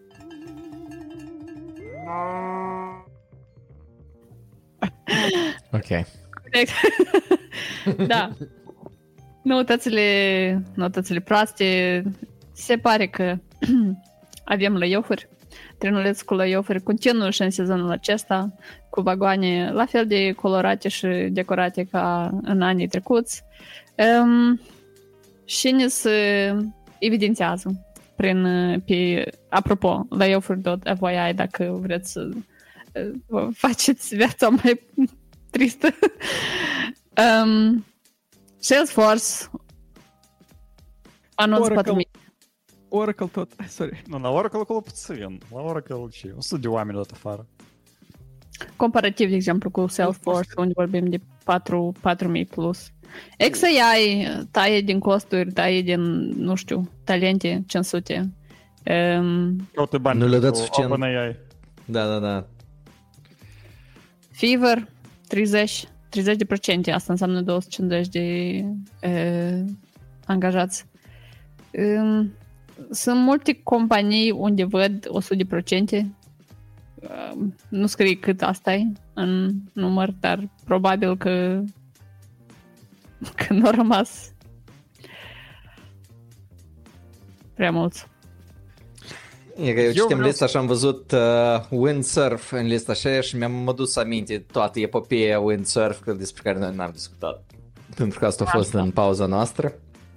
Ok. Da. Noutățile proaste. Se pare că avem lay-off-uri. Trenuleț cu lay-off-uri continuă și în sezonul acesta, cu vagoane la fel de colorate și decorate ca în anii trecuți. Și ne se evidențiază apropo, lay-off-uri.fyi dacă vreți să vă faceți viața mai tristă. Salesforce anunț 4.000. Oracle tot, sorry. Nu, la Oracle acolo puțin. La Oracle ce? 100 de oameni dat afară. Comparativ, de exemplu, cu Salesforce, unde vorbim de 4.000 plus. XAI taie din costuri, taie din, nu știu, talente 500. Caută bani. Nu le dați suficient. OpenAI. Da. Fiverr, 30%, asta înseamnă 250 de angajați. Sunt multe companii unde văd 100%. Nu scrie cât asta e în număr, dar probabil că nu a rămas prea mulți. E că eu citim lista și am văzut windsurf în lista așa și mi-am adus aminte toată epopeea windsurf despre care noi n-am discutat. Pentru că asta a fost în pauza noastră.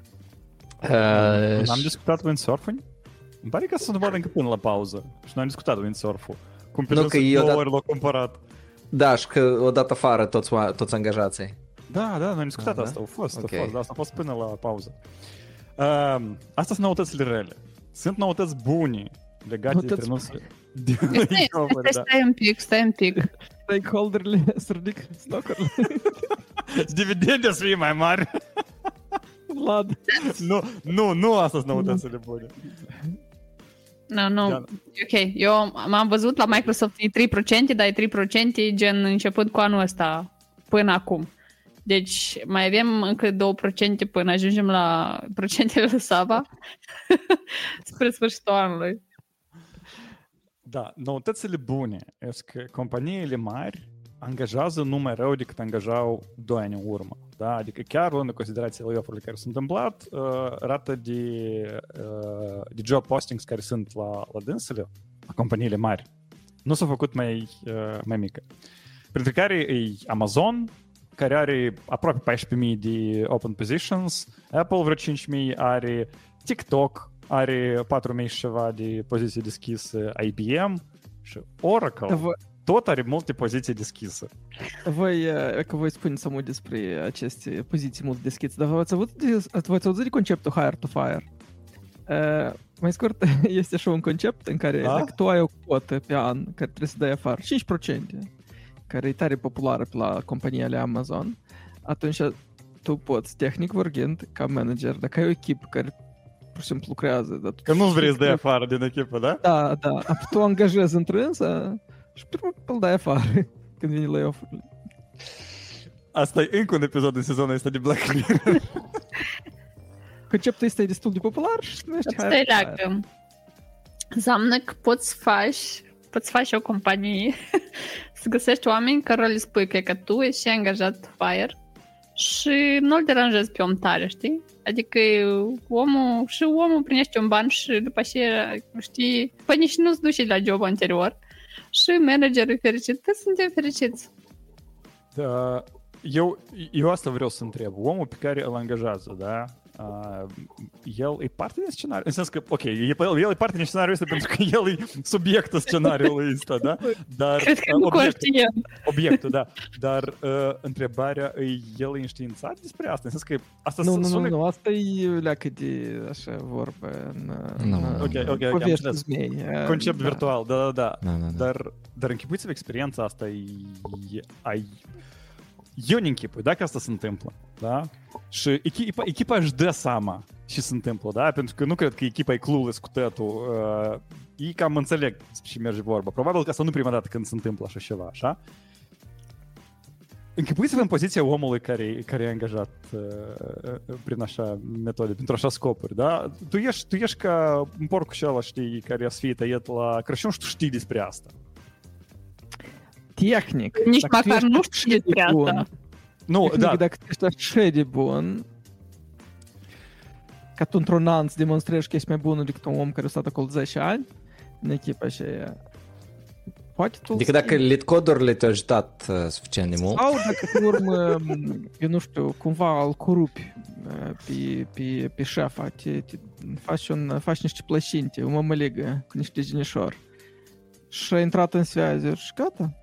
N-am discutat windsurf-ul? Îmi pare că să nu văd încă până la pauză. Și n-am discutat windsurf-ul. Cum pe două ori l-au cumpărat. Da, și că o dat afară toți angajații. Da, noi am discutat asta. A fost, dar asta a fost până la pauză. Astea sunt noutățile rele. Sunt noutăți bune legate de renunțări. Stai un pic. Stakeholder-le să ridic stocurile. Dividende să fie mai mari. Vlad. Nu, astea sunt noutățile bune. Nu. Ok, eu m-am văzut la Microsoft e 3%, dar e 3% gen început cu anul ăsta până acum. Deci mai avem încă 2% până ajungem la procentele lui Sava spre sfârșitul anului. Da, noutățile bune este că companiile mari angajează nu mai rău decât angajau 2 ani în urmă. Da? Adică chiar luând în considerație lay-off-urile care s-au întâmplat, rata de job postings care sunt la dânsele, la companiile mari, nu s-au făcut mai mică. Printre care e Amazon, care are aproape 14.000 de open positions, Apple vreo 5.000, are TikTok, are 4.000 și ceva de poziții deschise, IBM și Oracle. Tot are multe poziții deschise. Voi spuneți mult despre aceste poziții mult deschise, dar v-ați auzit de conceptul hire to fire? Mai scurt, este așa un concept în care dacă tu ai o cotă pe an care trebuie să dai afară 5%, care e tare populară pe la companiile Amazon, atunci tu poți, tehnic vorbind, ca manager, dacă ai o echipă care pur și simplu lucrează. Dar că nu-ți vrei să dai afară din echipă, da? Da. Tu angajezi întrânsă și prima îl dai afară când vine layoff-urile. Asta e încă un episod din sezonul ăsta de Black Mirror. Conceptul este destul de popular și nu știu. Stai leagă. Înseamnă că poți faci o companie să găsești oameni care le spui că tu ești angajat fire și nu-l deranjezi pe om tare, știi? Adică omul primește un ban și după aceea, știi, păi nici nu-ți duce la job anterior și managerul e fericit, că suntem fericiți. Da, eu asta vreau să întreb. Omul pe care îl angajează, da? El e parte din scenariu. În sens că, ok, el e parte din scenariul ăsta pentru că el e subiectul scenariului ăsta, da? Dar, cred că nu obiectul, da. Dar întrebarea e, el e înștiințat despre asta? În sens că asta nu, asta e leacă de așa vorbă Ok, concept virtual, da. Dar închipuiți-vă experiența asta eu ne închipui, dacă asta se întâmplă, da? Și echipa își dă seama ce se întâmplă, da? Pentru că nu cred că echipa e clueless cu tătul. Ei cam înțeleg ce merge vorba. Probabil că asta nu prima dată când se întâmplă așa ceva, așa? Închipuiți-vă în poziția omului care e angajat prin așa metode, pentru așa scopuri, da? Tu ești ca un porc și ăla, știi, care a să fie tăiet la Crăciun și tu știi despre asta. Tehnic. Nici măcar nu știi despre asta. Nu, tehnic, da. Dacă ești așa de bun, ca tu într-un an îți demonstrezi că ești mai bun decât un om care a stat acolo 10 ani în echipă și poate tu... Adică dacă lead-coderurile te-au ajutat suficient de mult. Sau dacă pe urmă, eu nu știu, cumva îl corupi pe șefa, faci niște plășinte, o mămăligă cu niște genișori și a intrat în svează și gata.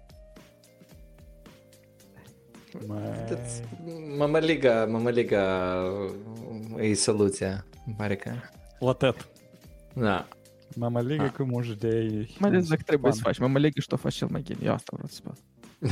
Mămăliga e soluția, îmi pare că... La tăt. Da. Mămăligă cu muș de ei. Mai ales dacă trebuie să faci mămăligă și tu faci cel mai geni. Eu asta vreau să spun.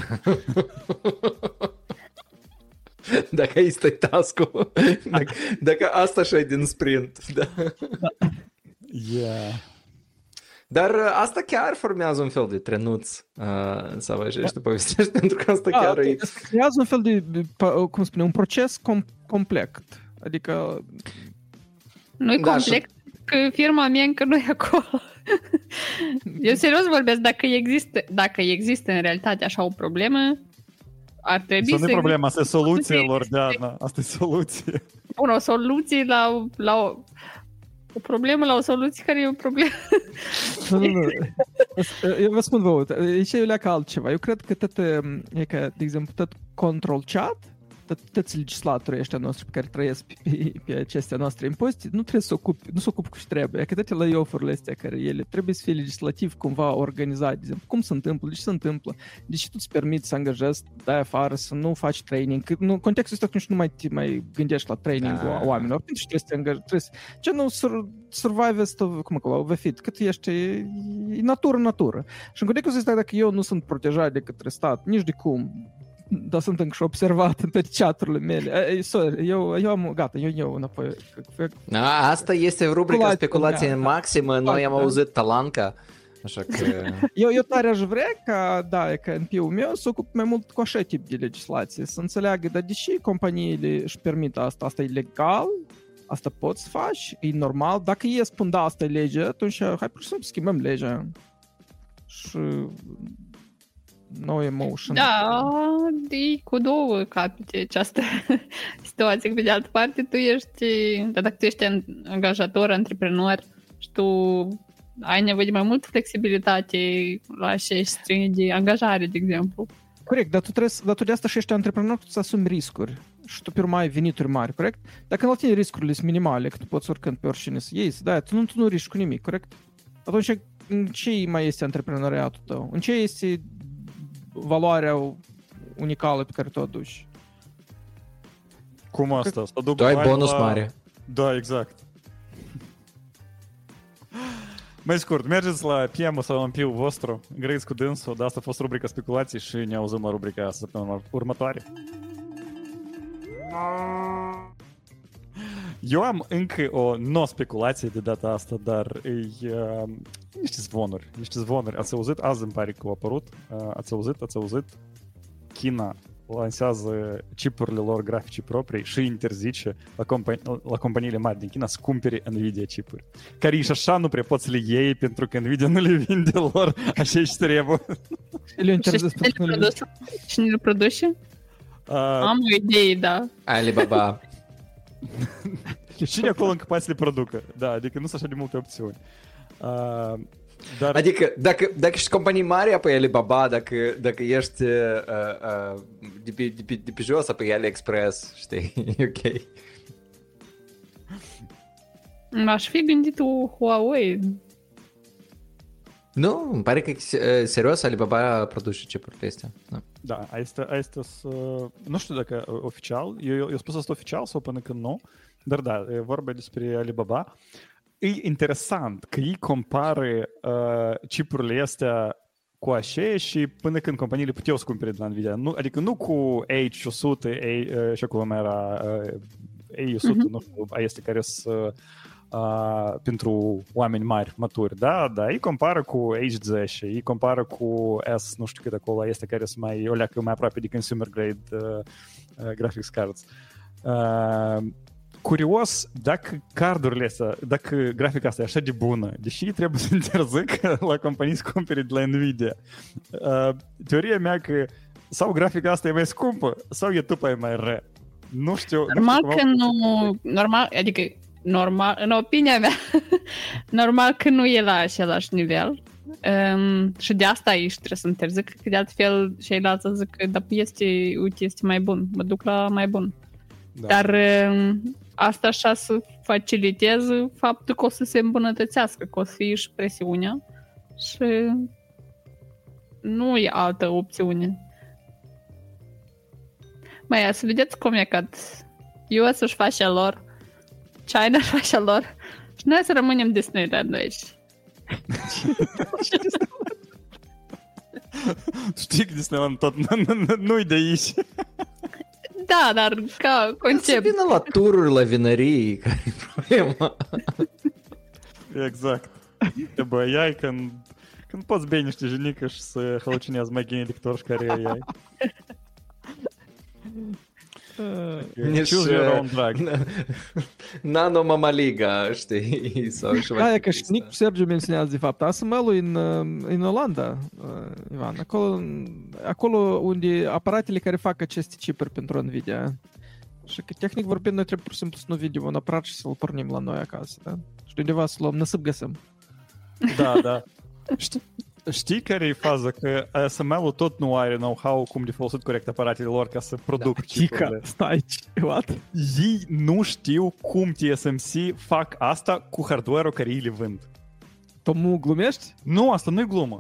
Dacă este task-ul. Dacă asta și-ai din sprint. Da. Yeah. Dar asta chiar formează un fel de trenuț sau așa și tu povestești, pentru că asta chiar e... Creează un fel de, cum spune, un proces complex. Adică... Nu-i complex, că firma mea încă nu e acolo. Eu serios vorbesc, dacă există în realitate așa o problemă, ar trebui să... Nu e problema, asta e soluția lor, Diana. Asta e soluție. Bun, o soluție la o problemă la o soluție care e o problemă. Nu. Eu vă spun vouă, aici e leacă altceva. Eu cred că e ca, de exemplu, tot control chat, toți legislatorii ăștia noștri pe care trăiesc pe acestea noastre impozite, nu trebuie nu se ocupă cu ce trebuie. Că toate layoff-urile astea care ele trebuie să fie legislativ cumva organizate. De exemplu, cum se întâmplă, de ce se întâmplă, de ce tu îți permiți să angajezi, dai afară, să nu faci training. Că, în contextul ăsta nu mai gândești la training-ul oamenilor. Pentru că trebuie să te angajezi. Ce nu survive cum acolo, vefit, cât ești, e natură. Și în contextul ăsta, dacă eu nu sunt protejat de către stat, nici de cum, dar sunt încă și observat în toate chat-urile mele. Sorry, eu am, gata, eu înapoi. Asta este rubrica speculație maximă, noi am auzit Talanca, așa că... Eu tare aș vrea ca NP-ul meu să ocup mai mult cu așa tip de legislație, să înțeleagă, dar deși companiile își permit asta e legal, asta poți să faci, e normal, dacă ei spun da, asta e lege, atunci hai pur și simplu schimbăm legea. Și... no emotion. Da, e cu două capete această situație. Pe de altă parte, dacă tu ești angajator, antreprenor și tu ai nevoie de mai multă flexibilitate la chestii de angajare, de exemplu. Corect, dar tu de asta și ești antreprenor, tu să asumi riscuri și tu pe urmă ai venituri mari, corect? Dacă în tine riscurile sunt minimale, că tu poți oricând pe oricine să iei, da, tu nu riști cu nimic, corect? Atunci, în ce mai este antreprenoriatul tău? În ce este valoarea unicală pe care tu o aduci? Cum asta? Tu ai bonus mare. Da, exact. Mai scurt, mergeți la PM-ul sau MP-ul vostru, grăiți cu dânsul, dar asta a fost rubrica speculații și ne auzim la rubrica săptămâna următoare. Eu am încă o nouă speculație de data asta, dar e niște zvonuri. Ați auzit? Azi îmi pare că au apărut. Ați auzit? China lansează chipurile lor grafice proprii și interzice la companiile mari din China să cumpere Nvidia chipuri, care și așa nu prea pot să le iei pentru că Nvidia nu le vinde lor așa și trebuie. Cine le produce? Am o idee, da. Alibaba. Cine acolo încă poate să le producă? Da, adică nu sunt așa de multe opțiuni. Dar... Adică, dacă ești companii mari, apoi Alibaba, dacă ești de pe jos, apoi AliExpress, știi, ok. M-aș fi gândit Huawei. Nu, îmi pare că serios Alibaba produce chipurile astea. Da, asta nu știu dacă oficial, eu spus asta oficial sau până când nu, dar da, e vorba despre Alibaba. E interesant că ei compară chipurile astea cu așa și până când companiile puteau să cumpere de la Nvidia. Adică nu cu H100, și acum era A100, nu știu, este care sunt pentru oameni mari, maturi, da? Ei compară cu H10, ei compară cu S, nu știu cât acolo este, care sunt mai, o leacă mai aproape de consumer grade graphics cards. Curios, dacă cardurile astea, dacă grafica asta e așa de bună, deși trebuie să interzică la companii să cumpere de la Nvidia, teoria mea că sau grafica asta e mai scumpă, sau YouTube e mai rea. Nu știu. Normal, în opinia mea, normal că nu e la același nivel. Și de asta aici trebuie să interzic, că de altfel ceilalți zic că da, este mai bun, mă duc la mai bun. Da. Dar asta așa să faciliteze faptul că o să se îmbunătățească, că o să fie și presiunea și nu e altă opțiune. Mai să vedeți cum e că US își face a lor, China își face a lor și noi să rămânem Disneyland aici. Știi că Disneyland tot nu-i de aici. Da, dar ca concept. Să vină la tururi, la vinării, care e problema. Exact. Te băiai când poți bei niște jenică și să halucinează mai geni decât oricare ai. Choose your own drag. Nano Mamaliga, știi? Da, e că și Nic Sergiu menționează de fapt ASML-ul în Olanda, Ivan, acolo unde aparatele care fac aceste chipuri pentru Nvidia. Și că tehnic vorbind, noi trebuie pur și simplu să nu vedem un aparat și să-l pornim la noi acasă, da? Și de undeva să luăm, năsăp găsim. Da. Știi care e faza? Că ASML-ul tot nu are know-how cum de folosit corect aparatele lor ca să produc chipurile. Stai, what? Ei nu știu cum TSMC fac asta cu hardware-ul care ei le vând. Tu glumești? Nu, asta nu-i glumă.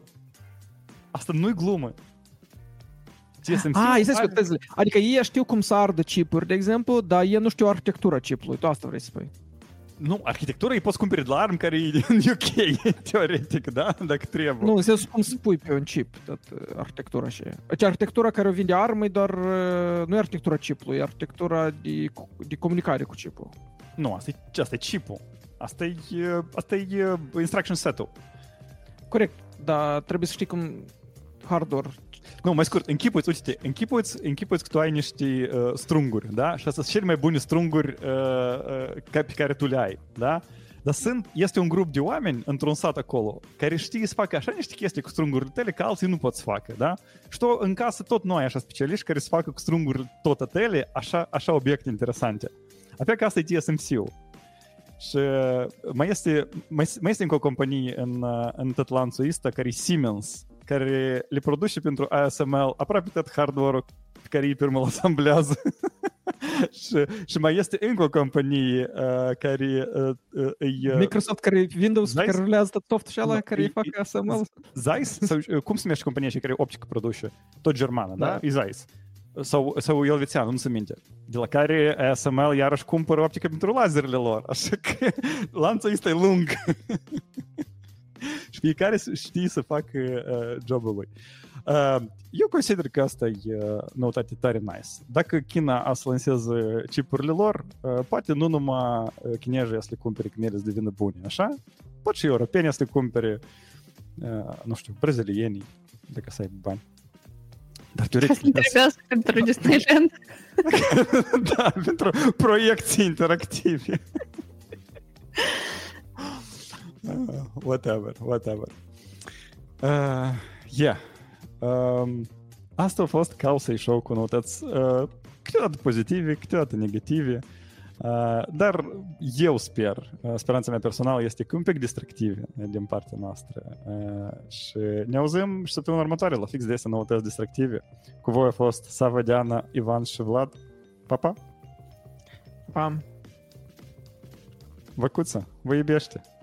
TSMC adică ei știu cum să ardă chipuri, de exemplu, dar ei nu știu arhitectura chipului. Tu asta vrei să spui? Nu, arhitectura îi poți cumperi de la ARM, care e în UK, teoretic, da? Dacă trebuie. Nu, în sensul cum spui pe un chip, arhitectura așa. Deci arhitectura care o vinde ARM e doar, nu e arhitectura chipului, e arhitectura de comunicare cu chipul. Nu, asta e chipul. Asta e instruction set-ul. Corect, dar trebuie să știi cum hardware. Nu, mai scurt, închipuiți că tu ai niște strunguri, da? Și astea sunt cele mai bune strunguri pe care tu le ai, da? Dar este un grup de oameni într-un sat acolo care știe să facă așa niște chestii cu strungurile tale că alții nu pot să facă, da? Și tu în casă tot nu ai așa specialiști care să facă cu strungurile tot tale așa obiecte interesante. Apoi că asta e TSMC-ul. Și mai este încă o companie în tot lanțul ăsta care e Siemens, care le produce pentru ASML aproape tot hardware-ul pe care ei pe urmă îl asamblează. și mai este încă o companie care Microsoft, care Windows, Zeiss? Care rulează tot soft și ala care îi fac ASML. Zeiss? Sau cum se numește compania și care optică produce? Tot germană, da? E Zeiss. Sau elvețiană, nu se minte. De la care ASML iarăși cumpără optică pentru lazerele lor. Așa că lanțul ăsta e lung. Și fiecare știe să facă jobul lui. Eu consider că asta e noutate tare nice. Dacă China a să lanseze chipurile lor, poate nu numai chinezii să le cumpere când ele să devină bune, așa? Pot și europenii să le cumpere, nu știu, brazilienii, dacă să aibă bani. Dar teoretic... pentru Disneyland. Da, pentru proiecții interactive. Whatever. Asta a fost Causei Show cu noutăți câteodată pozitive, câteodată negative, dar eu sper, speranța mea personală este că un pic distractive din partea noastră, și ne auzim și săptămâna următoare la fix de astea noutăți distractive. Cu voi a fost Sava, Diana, Ivan și Vlad. Pa! Pam! Văcuță, vă iubește!